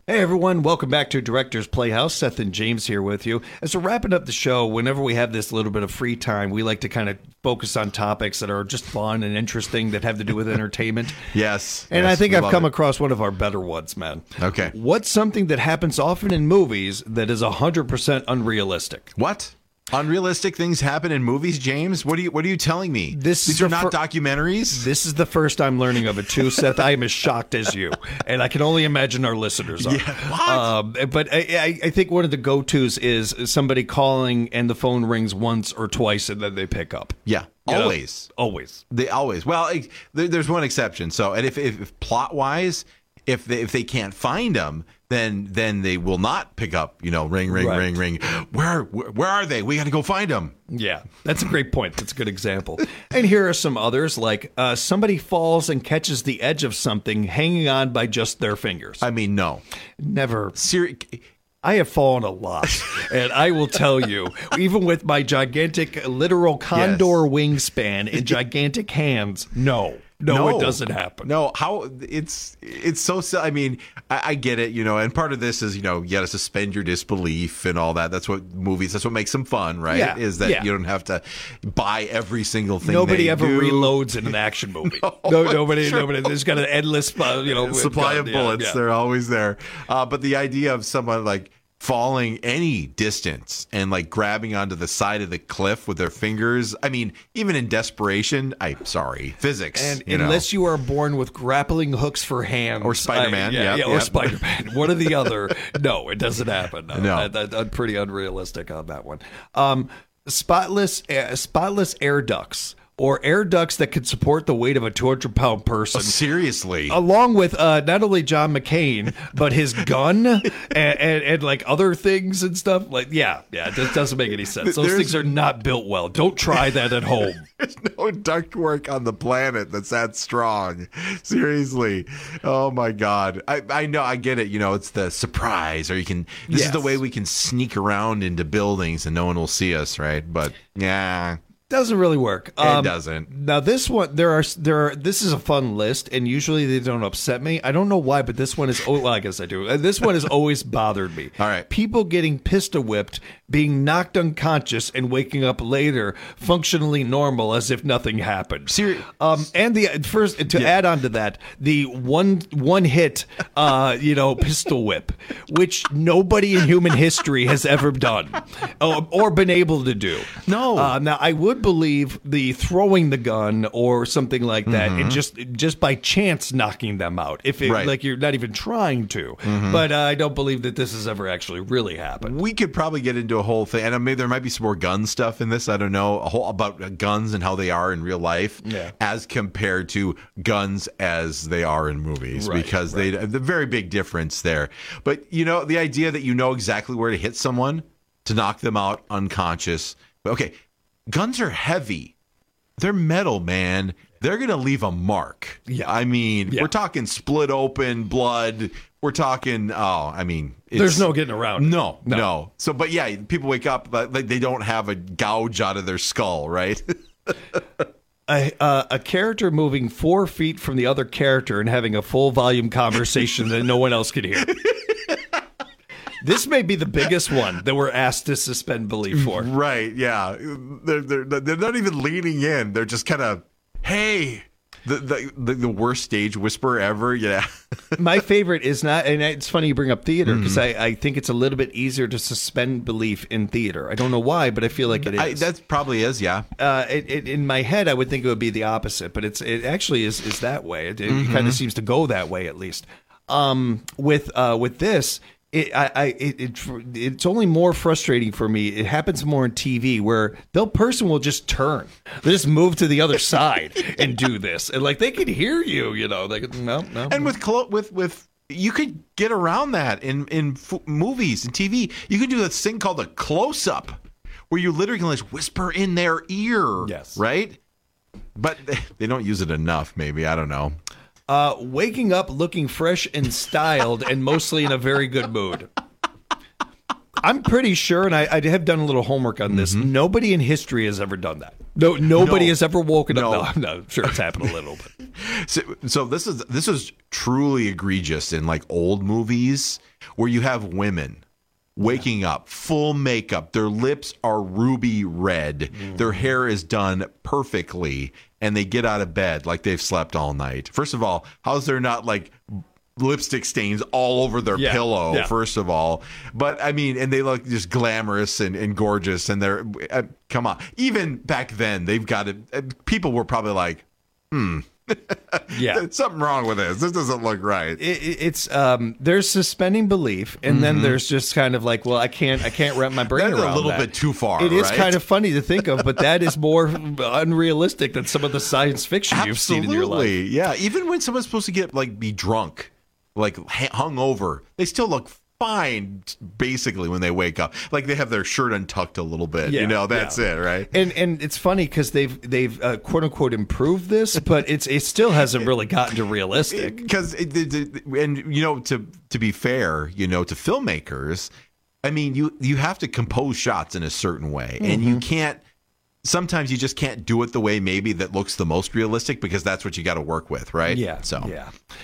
Hey, everyone. Welcome back to Director's Playhouse. Seth and James here with you. As we're wrapping up the show, whenever we have this little bit of free time, we like to kind of focus on topics that are just fun and interesting that have to do with entertainment.
Yes.
And
yes,
I think
we
I've
love
come
it.
across one of our better ones, man.
Okay.
What's something that happens often in movies that is one hundred percent unrealistic?
What? Unrealistic things happen in movies, James? What are you What are you telling me?
This
These
is
are
the
not
fir-
documentaries?
This is the first I'm learning of it, too, Seth. I am as shocked as you. And I can only imagine our listeners are.
Yeah, what?
Um, but I, I, I think one of the go-tos is somebody calling and the phone rings once or twice and then they pick up.
Yeah.
You know?
Always.
Always.
They always. Well, it, there, there's one exception. So, and if, if, if plot-wise, if they, if they can't find them, then then they will not pick up, you know, ring, ring,
Right.
ring, ring. Where, where where are they? We got to go find them.
Yeah, that's a great point. That's a good example. And here are some others, like uh, somebody falls and catches the edge of something hanging on by just their fingers.
I mean, no.
Never.
Seri-
I have fallen a lot, and I will tell you, even with my gigantic literal condor wingspan and gigantic hands, no. No, it doesn't happen.
No, how it's it's so. si- I mean, I, I get it, you know, and part of this is, you know, you got to suspend your disbelief and all that. That's what movies. That's what makes them fun, right?
Yeah,
is that
yeah.
you don't have to buy every single thing.
Nobody
they
ever
do.
reloads in an action movie. no,
No,
nobody,
true.
nobody. There's got an endless, uh, you know,
supply
gun,
of
yeah,
bullets.
yeah.
They're always there. Uh, but the idea of someone like falling any distance and like grabbing onto the side of the cliff with their fingers. I mean, even in desperation, I'm sorry, physics.
And
you know.
unless you are born with grappling hooks for hands,
Or Spider-Man,
I- yeah,
yep,
yeah, or
yep.
Spider-Man, one or the other. No, it doesn't happen. No,
No.
That- that- that's pretty unrealistic on that one. Um, spotless, uh, spotless air ducts. Or air ducts that could support the weight of a two hundred pound person.
Oh, seriously.
Along with uh, not only John McCain, but his gun and, and, and like other things and stuff. Like, yeah, yeah, it just doesn't make any sense. Those
There's-
things are not built well. Don't try that at home.
There's no ductwork on the planet that's that strong. Seriously. Oh my God. I, I know, I get it. You know, it's the surprise, or you can, this is the
Yes.
way we can sneak around into buildings and no one will see us, right? But yeah.
Doesn't really work.
It
Um,
doesn't.
Now this one, there are there are. This is a fun list, and usually they don't upset me. I don't know why, but this one is. Oh, well, I guess I do. Uh, This one has always bothered me.
All right.
People getting pistol whipped, being knocked unconscious, and waking up later, functionally normal, as if nothing happened.
Seri-
Um, and the first to add on to that, the one one hit, uh, you know, pistol whip, which nobody in human history has ever done, or, or been able to do.
No.
Uh, now I would believe the throwing the gun or something like that, and just just by chance knocking them out, if it,
Right.
like you're not even trying to. But uh, I don't believe that this has ever actually really happened.
We could probably get into a whole thing, and maybe there might be some more gun stuff in this. I don't know, a whole about guns and how they are in real life,
Yeah.
as compared to guns as they are in movies,
Right,
because they the very big difference there. But you know, the idea that you know exactly where to hit someone to knock them out unconscious. Okay, guns are heavy. They're metal, man. They're going to leave a mark.
Yeah.
I mean,
Yeah.
we're talking split open blood. We're talking, oh, I mean, it's,
There's no getting around it.
No, no,
No.
So, but yeah, people wake up, but like they don't have a gouge out of their skull, right?
A, uh, a character moving four feet from the other character and having a full volume conversation that no one else could hear. This may be the biggest one that we're asked to suspend belief for.
Right, yeah. They're, they're, they're not even leaning in. They're just kind of, hey, the, the, the, the worst stage whisper ever. Yeah.
My favorite is not, and it's funny you bring up theater because
Mm-hmm.
I, I think it's a little bit easier to suspend belief in theater. I don't know why, but I feel like it is.
I, that probably is, yeah.
uh, it, it, in my head, I would think it would be the opposite, but it's it actually is is that way. It, it
Mm-hmm.
kind of seems to go that way at least. Um, with uh, with this. It, I, I, it, it, it's only more frustrating for me. It happens more in T V where the person will just turn, they just move to the other side and do this, and like they can hear you, you know. Like no, no.
And with clo- with with you could get around that in in f- movies and T V. You could do this thing called a close up, where you literally can just whisper in their ear.
Yes.
Right. But they, they don't use it enough. Maybe, I don't know.
Uh, waking up looking fresh and styled and mostly in a very good mood. I'm pretty sure, and I, I have done a little homework on this, nobody in history has ever done that. No, nobody
No.
has ever woken
No.
up. No, no, I'm sure it's happened a little bit.
So, so this is this is truly egregious in like old movies where you have women waking up full makeup, their lips are ruby red,
Mm.
their hair is done perfectly, and they get out of bed like they've slept all night. First of all, how's there not like lipstick stains all over their
Yeah,
pillow,
yeah.
first of all? But I mean, and they look just glamorous and, and gorgeous, and they're uh, come on. Even back then, they've got it. Uh, people were probably like, hmm.
Yeah,
There's something wrong with this. This doesn't look right.
It, it- it's um, there's suspending belief, and then there's just kind of like, well, I can't, I can't wrap my brain
That's
around
a little
that.
bit too far.
It is
right?
kind of funny to think of, but that is more unrealistic than some of the science fiction you've seen in your life.
Absolutely. Yeah. Even when someone's supposed to get like be drunk, like ha- hung over, they still look fine. Basically, when they wake up, like they have their shirt untucked a little bit.
Yeah,
you know, that's
yeah.
it, right?
And and it's funny because they've they've uh, quote unquote improved this, but it's it still hasn't really gotten to realistic.
Because and you know, to to be fair, you know, to filmmakers, I mean, you you have to compose shots in a certain way, and you can't. Sometimes you just can't do it the way maybe that looks the most realistic because that's what you got to work with, right?
Yeah.
So
yeah.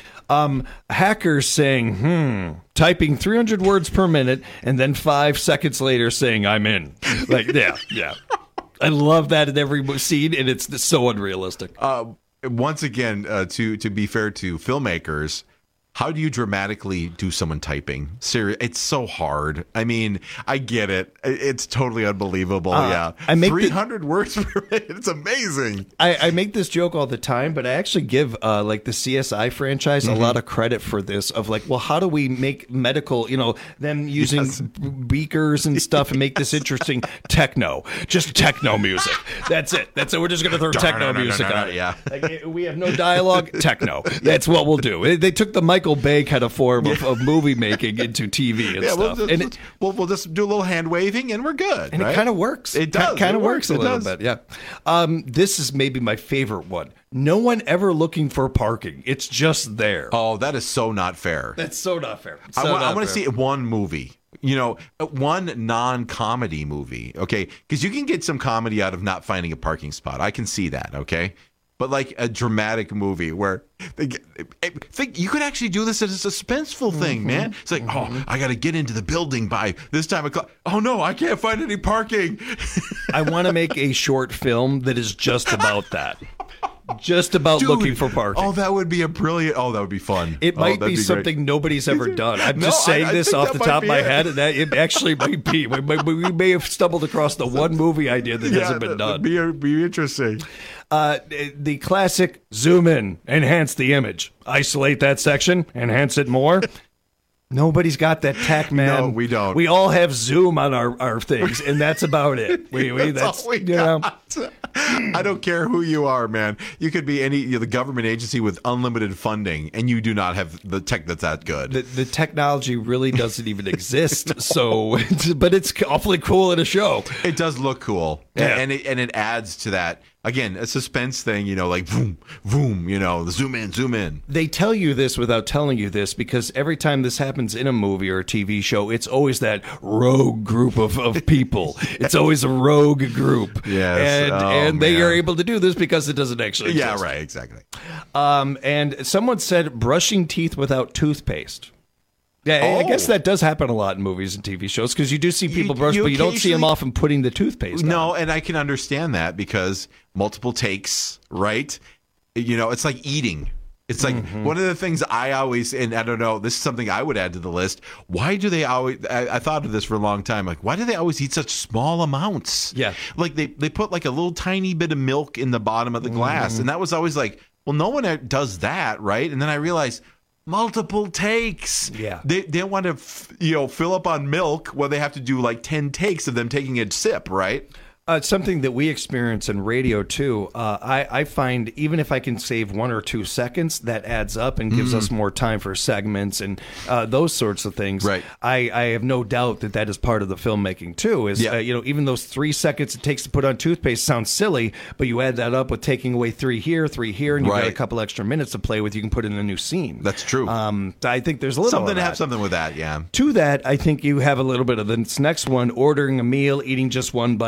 Um, hackers saying, hmm, typing three hundred words per minute, and then five seconds later saying, I'm in. Like, yeah, yeah. I love that in every scene, and it's so unrealistic.
Uh, once again, uh, to to be fair to filmmakers, how do you dramatically do someone typing? Serious, it's so hard. I mean, I get it. It's totally unbelievable.
Uh,
yeah,
I make the-
three hundred words per minute. It's amazing.
I, I make this joke all the time, but I actually give uh, like the C S I franchise
Mhm.
a lot of credit for this. Of like, well, how do we make medical? You know, them using
Yes.
b- beakers and stuff and make this interesting. Techno, just techno music. That's it. That's it. We're just gonna throw techno music on it.
Yeah.
Like, it- we have no dialogue. Techno. That's what we'll do. They- They took the Michael Bay kind of form of, of movie making into T V and
Yeah, we'll
stuff,
just,
and it,
we'll, we'll just do a little hand waving and we're good.
and
right?
it kind of works.
It does.
Kind
It
of works, a
It
little
does.
bit. Yeah. Um, this is maybe my favorite one. No one ever looking for parking. It's just there.
Oh, that is so not fair.
That's so not fair.
I
So
want, I
not
want to
fair.
see one movie, you know, one non-comedy movie, okay? Because you can get some comedy out of not finding a parking spot. I can see that, okay? But like a dramatic movie where they get, think you could actually do this as a suspenseful thing,
Mm-hmm.
man. It's like, oh, I got to get into the building by this time o'clock. Oh no, I can't find any parking.
I want to make a short film that is just about that. Just about
Dude,
looking for parking.
Oh, that would be a brilliant. Oh, that would be fun.
It
Oh,
might
that'd
be,
great.
something nobody's ever done. I'm
No,
just
I-
saying
I
this
think
off
that
the
might
top of
be
my
it.
head, and that it actually might be. We, we, we may have stumbled across the one movie idea that
Yeah,
hasn't been done.
Be be interesting.
Uh, the classic zoom in, enhance the image, isolate that section, enhance it more. Nobody's got that tech, man.
No, we don't.
We all have Zoom on our, our things, and that's about it. We, we,
That's
that's
all we
you know,
got. I don't care who you are, man. You could be any you know, the government agency with unlimited funding, and you do not have the tech that's that good.
the, the technology really doesn't even exist. So, but it's awfully cool in a show.
It does look cool,
Yeah.
and it and it adds to that. Again, a suspense thing, you know, like boom, boom, you know, zoom in, zoom in.
They tell you this without telling you this because every time this happens in a movie or a T V show, it's always that rogue group of, of people. It's always a rogue group.
Yes.
And,
Oh,
and they
man.
are able to do this because it doesn't actually exist.
Yeah, right, exactly.
Um, and someone said brushing teeth without toothpaste. Yeah, I
Oh.
guess that does happen a lot in movies and T V shows because you do see people
You-
brush,
you
but you don't see them
occasionally-
often putting the toothpaste on.
No, and I can understand that because multiple takes, right? You know, it's like eating. It's like
Mm-hmm.
one of the things I always, and I don't know, this is something I would add to the list. Why do they always, I, I thought of this for a long time, like, why do they always eat such small amounts?
Yeah.
Like they, they put like a little tiny bit of milk in the bottom of the glass.
Mm-hmm.
And that was always like, well, no one does that, right? And then I realized, multiple takes.
Yeah.
They, they don't want to, f- you know, fill up on milk where they have to do like ten takes of them taking a sip, right?
Uh, something that we experience in radio too. Uh, I, I find even if I can save one or two seconds, that adds up and gives
Mm.
us more time for segments and uh, those sorts of things.
Right.
I, I have no doubt that that is part of the filmmaking too. Is
Yeah.
uh, you know even those three seconds it takes to put on toothpaste sounds silly, but you add that up with taking away three here, three here, and you've got a
Right.
couple extra minutes to play with. You can put in a new scene.
That's true.
Um, I think there's a little
Something
of
to have
that.
something with that, yeah.
To that, I think you have a little bit of this next one: ordering a meal, eating just one bite, and then chucking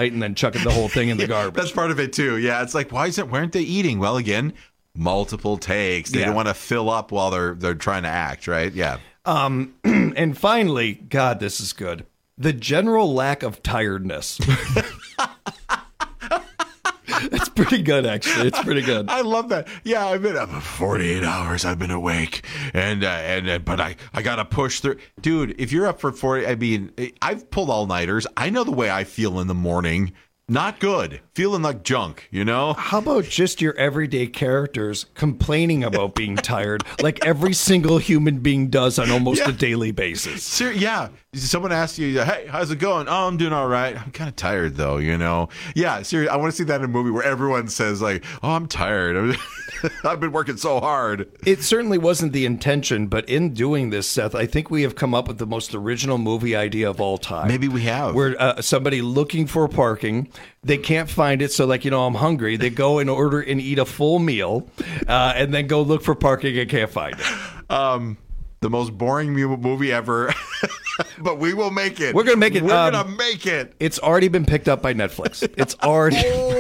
chucking the whole thing in the garbage.
That's part of it too. Yeah, it's like, why is it? Why aren't they eating? Well, again, multiple takes. They
Yeah.
don't want to fill up while they're they're trying to act, right? Yeah.
Um, and finally, God, this is good. The general lack of tiredness. It's pretty good, actually. It's pretty good.
I love that. Yeah, I've been up forty-eight hours. I've been awake, and uh, and uh, but I I gotta push through, dude. If you're up for forty, I mean, I've pulled all nighters. I know the way I feel in the morning. Not good. Feeling like junk, you know?
How about just your everyday characters complaining about being tired like every single human being does on almost
Yeah.
a daily basis?
Ser- yeah. Someone asks you, hey, how's it going? Oh, I'm doing all right. I'm kind of tired, though, you know? Yeah, seriously. I want to see that in a movie where everyone says, like, oh, I'm tired. I've been working so hard.
It certainly wasn't the intention, but in doing this, Seth, I think we have come up with the most original movie idea of all time.
Maybe we have.
Where uh, somebody looking for parking, they can't find it, so like, you know, I'm hungry. They go and order and eat a full meal, uh, and then go look for parking and can't find it.
Um, the most boring mu- movie ever, but we will make it.
We're gonna make it.
We're
um,
gonna make it.
It's already been picked up by Netflix. It's already.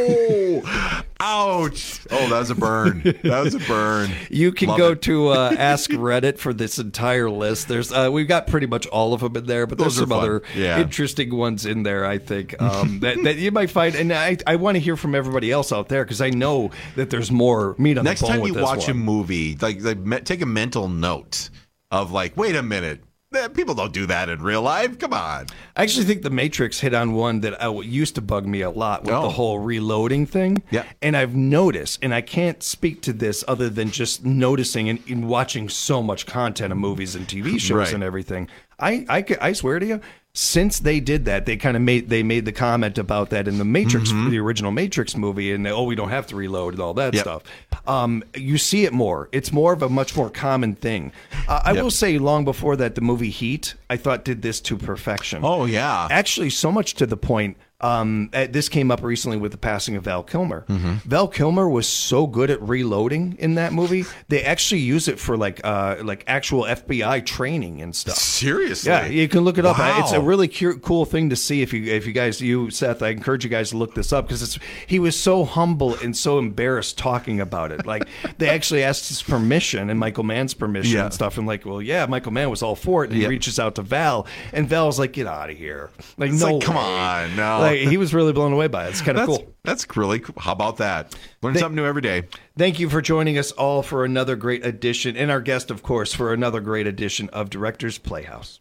Oh, ouch! Oh, that was a burn. That was a burn.
You can
Love
go
it.
to uh, Ask Reddit for this entire list. There's uh, we've got pretty much all of them in there, but
Those
there's some
are fun.
other
Yeah.
interesting ones in there. I think um, that that you might find, and I I want to hear from everybody else out there because I know that there's more meat on
Next
the bone
time
with
you
this
watch
one.
a movie, like, like me- take a mental note of like, wait a minute, eh, people don't do that in real life. Come on.
I actually think The Matrix hit on one that uh, used to bug me a lot with
Oh.
the whole reloading thing.
Yeah.
And I've noticed, and I can't speak to this other than just noticing and, and watching so much content of movies and T V shows
Right.
and everything. I, I, ca- I swear to you, since they did that, they kind of made they made the comment about that in the Matrix,
Mm-hmm.
the original Matrix movie, and oh, we don't have to reload and all that
Yep.
stuff. Um, you see it more. It's more of a much more common thing. Uh, I
Yep.
will say, long before that, the movie Heat, I thought did this to perfection.
Oh yeah.
Actually, so much to the point. Um, uh, this came up recently with the passing of Val Kilmer.
Mm-hmm.
Val Kilmer was so good at reloading in that movie. They actually use it for like uh, like actual F B I training and stuff.
Seriously?
Yeah, you can look it up.
Wow.
It's a really cu- cool thing to see. If you if you guys, you Seth, I encourage you guys to look this up because it's he was so humble and so embarrassed talking about it. Like they actually asked his permission and Michael Mann's permission
Yeah.
and stuff. And like, well, yeah, Michael Mann was all for it. And
Yep.
he reaches out to Val, and Val's like, get out of here. Like,
It's
no,
like, come
way.
on, no.
Like he was really blown away by it. It's kind of
That's,
cool.
that's really cool. How about that? Learn
They-
something new every day.
Thank you for joining us all for another great edition, and our guest, of course, for another great edition of Director's Playhouse.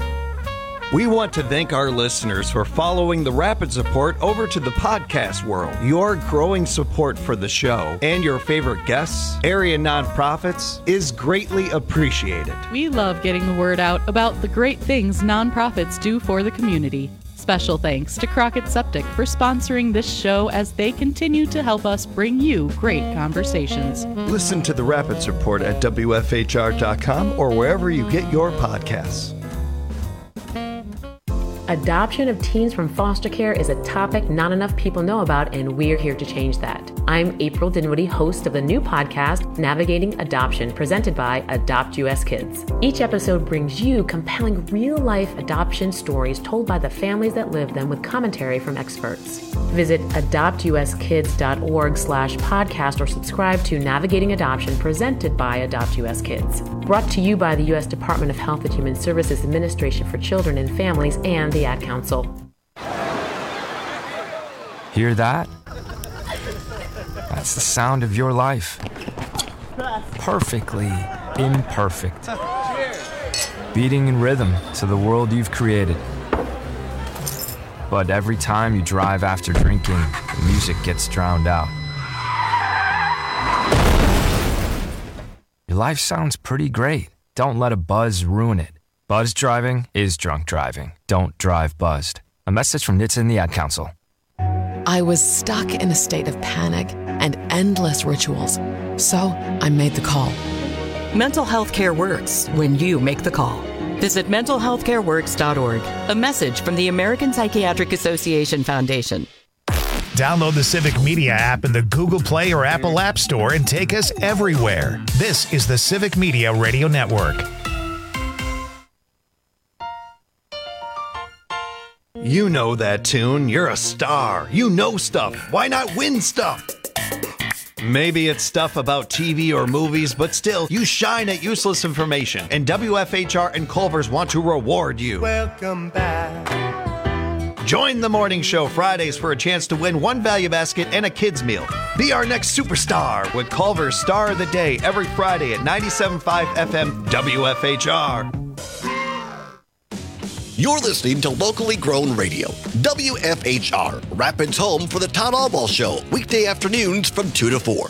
We want to thank our listeners for following the rapid support over to the podcast world. Your growing support for the show and your favorite guests, area nonprofits, is greatly appreciated.
We love getting the word out about the great things nonprofits do for the community. Special thanks to Crockett Septic for sponsoring this show as they continue to help us bring you great conversations.
Listen to the Rapid Support at W F H R dot com or wherever you get your podcasts.
Adoption of teens from foster care is a topic not enough people know about, and we're here to change that. I'm April Dinwiddie, host of the new podcast, Navigating Adoption, presented by Adopt U S Kids. Each episode brings you compelling real-life adoption stories told by the families that live them with commentary from experts. Visit adopt u s kids dot org slash podcast or subscribe to Navigating Adoption, presented by Adopt U S Kids. Brought to you by the U S Department of Health and Human Services Administration for Children and Families and the Ad Council.
Hear that? That's the sound of your life. Perfectly imperfect. Beating in rhythm to the world you've created. But every time you drive after drinking, the music gets drowned out. Your life sounds pretty great. Don't let a buzz ruin it. Buzz driving is drunk driving. Don't drive buzzed. A message from N H T S and the Ad Council.
I was stuck in a state of panic and endless rituals. So I made the call.
Mental health care works when you make the call. Visit mental health care works dot org. A message from the American Psychiatric Association Foundation.
Download the Civic Media app in the Google Play or Apple App Store and take us everywhere. This is the Civic Media Radio Network.
You know that tune. You're a star. You know stuff. Why not win stuff? Maybe it's stuff about T V or movies, but still, you shine at useless information. And W F H R and Culver's want to reward you.
Welcome back.
Join the morning show Fridays for a chance to win one value basket and a kids meal. Be our next superstar with Culver's Star of the Day every Friday at ninety-seven point five F M W F H R.
You're listening to Locally Grown Radio, W F H R, Rapids home for the Todd Albaugh Show, weekday afternoons from two to four.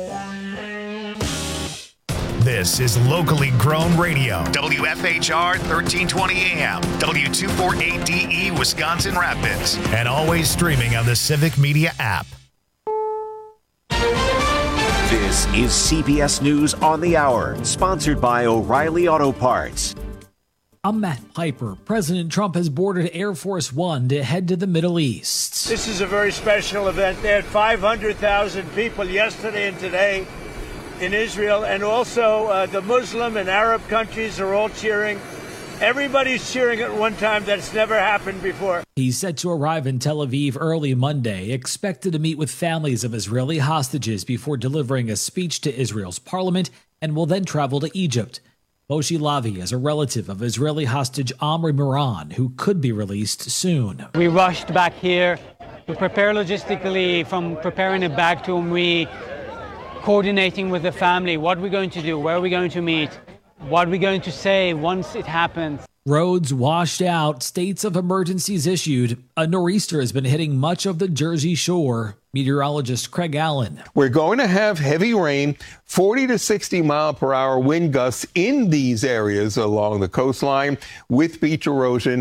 This is Locally Grown Radio, W F H R thirteen twenty A M, W two forty-eight D E, Wisconsin Rapids, and always streaming on the Civic Media app.
This is C B S News on the Hour, sponsored by O'Reilly Auto Parts.
I'm Matt Piper. President Trump has boarded Air Force One to head to the Middle East.
This is a very special event. They had five hundred thousand people yesterday and today in Israel, and also uh, the Muslim and Arab countries are all cheering. Everybody's cheering at one time. That's never happened before.
He's set to arrive in Tel Aviv early Monday, expected to meet with families of Israeli hostages before delivering a speech to Israel's parliament, and will then travel to Egypt. Moshe Lavi is a relative of Israeli hostage Omri Moran, who could be released soon.
We rushed back here to prepare logistically, from preparing a bag to Omri, coordinating with the family, what we're going to do, where are we going to meet, what we're going to say once it happens.
Roads washed out, states of emergencies issued. A nor'easter has been hitting much of the Jersey Shore. Meteorologist Craig Allen.
We're going to have heavy rain, forty to sixty mile per hour wind gusts in these areas along the coastline with beach erosion.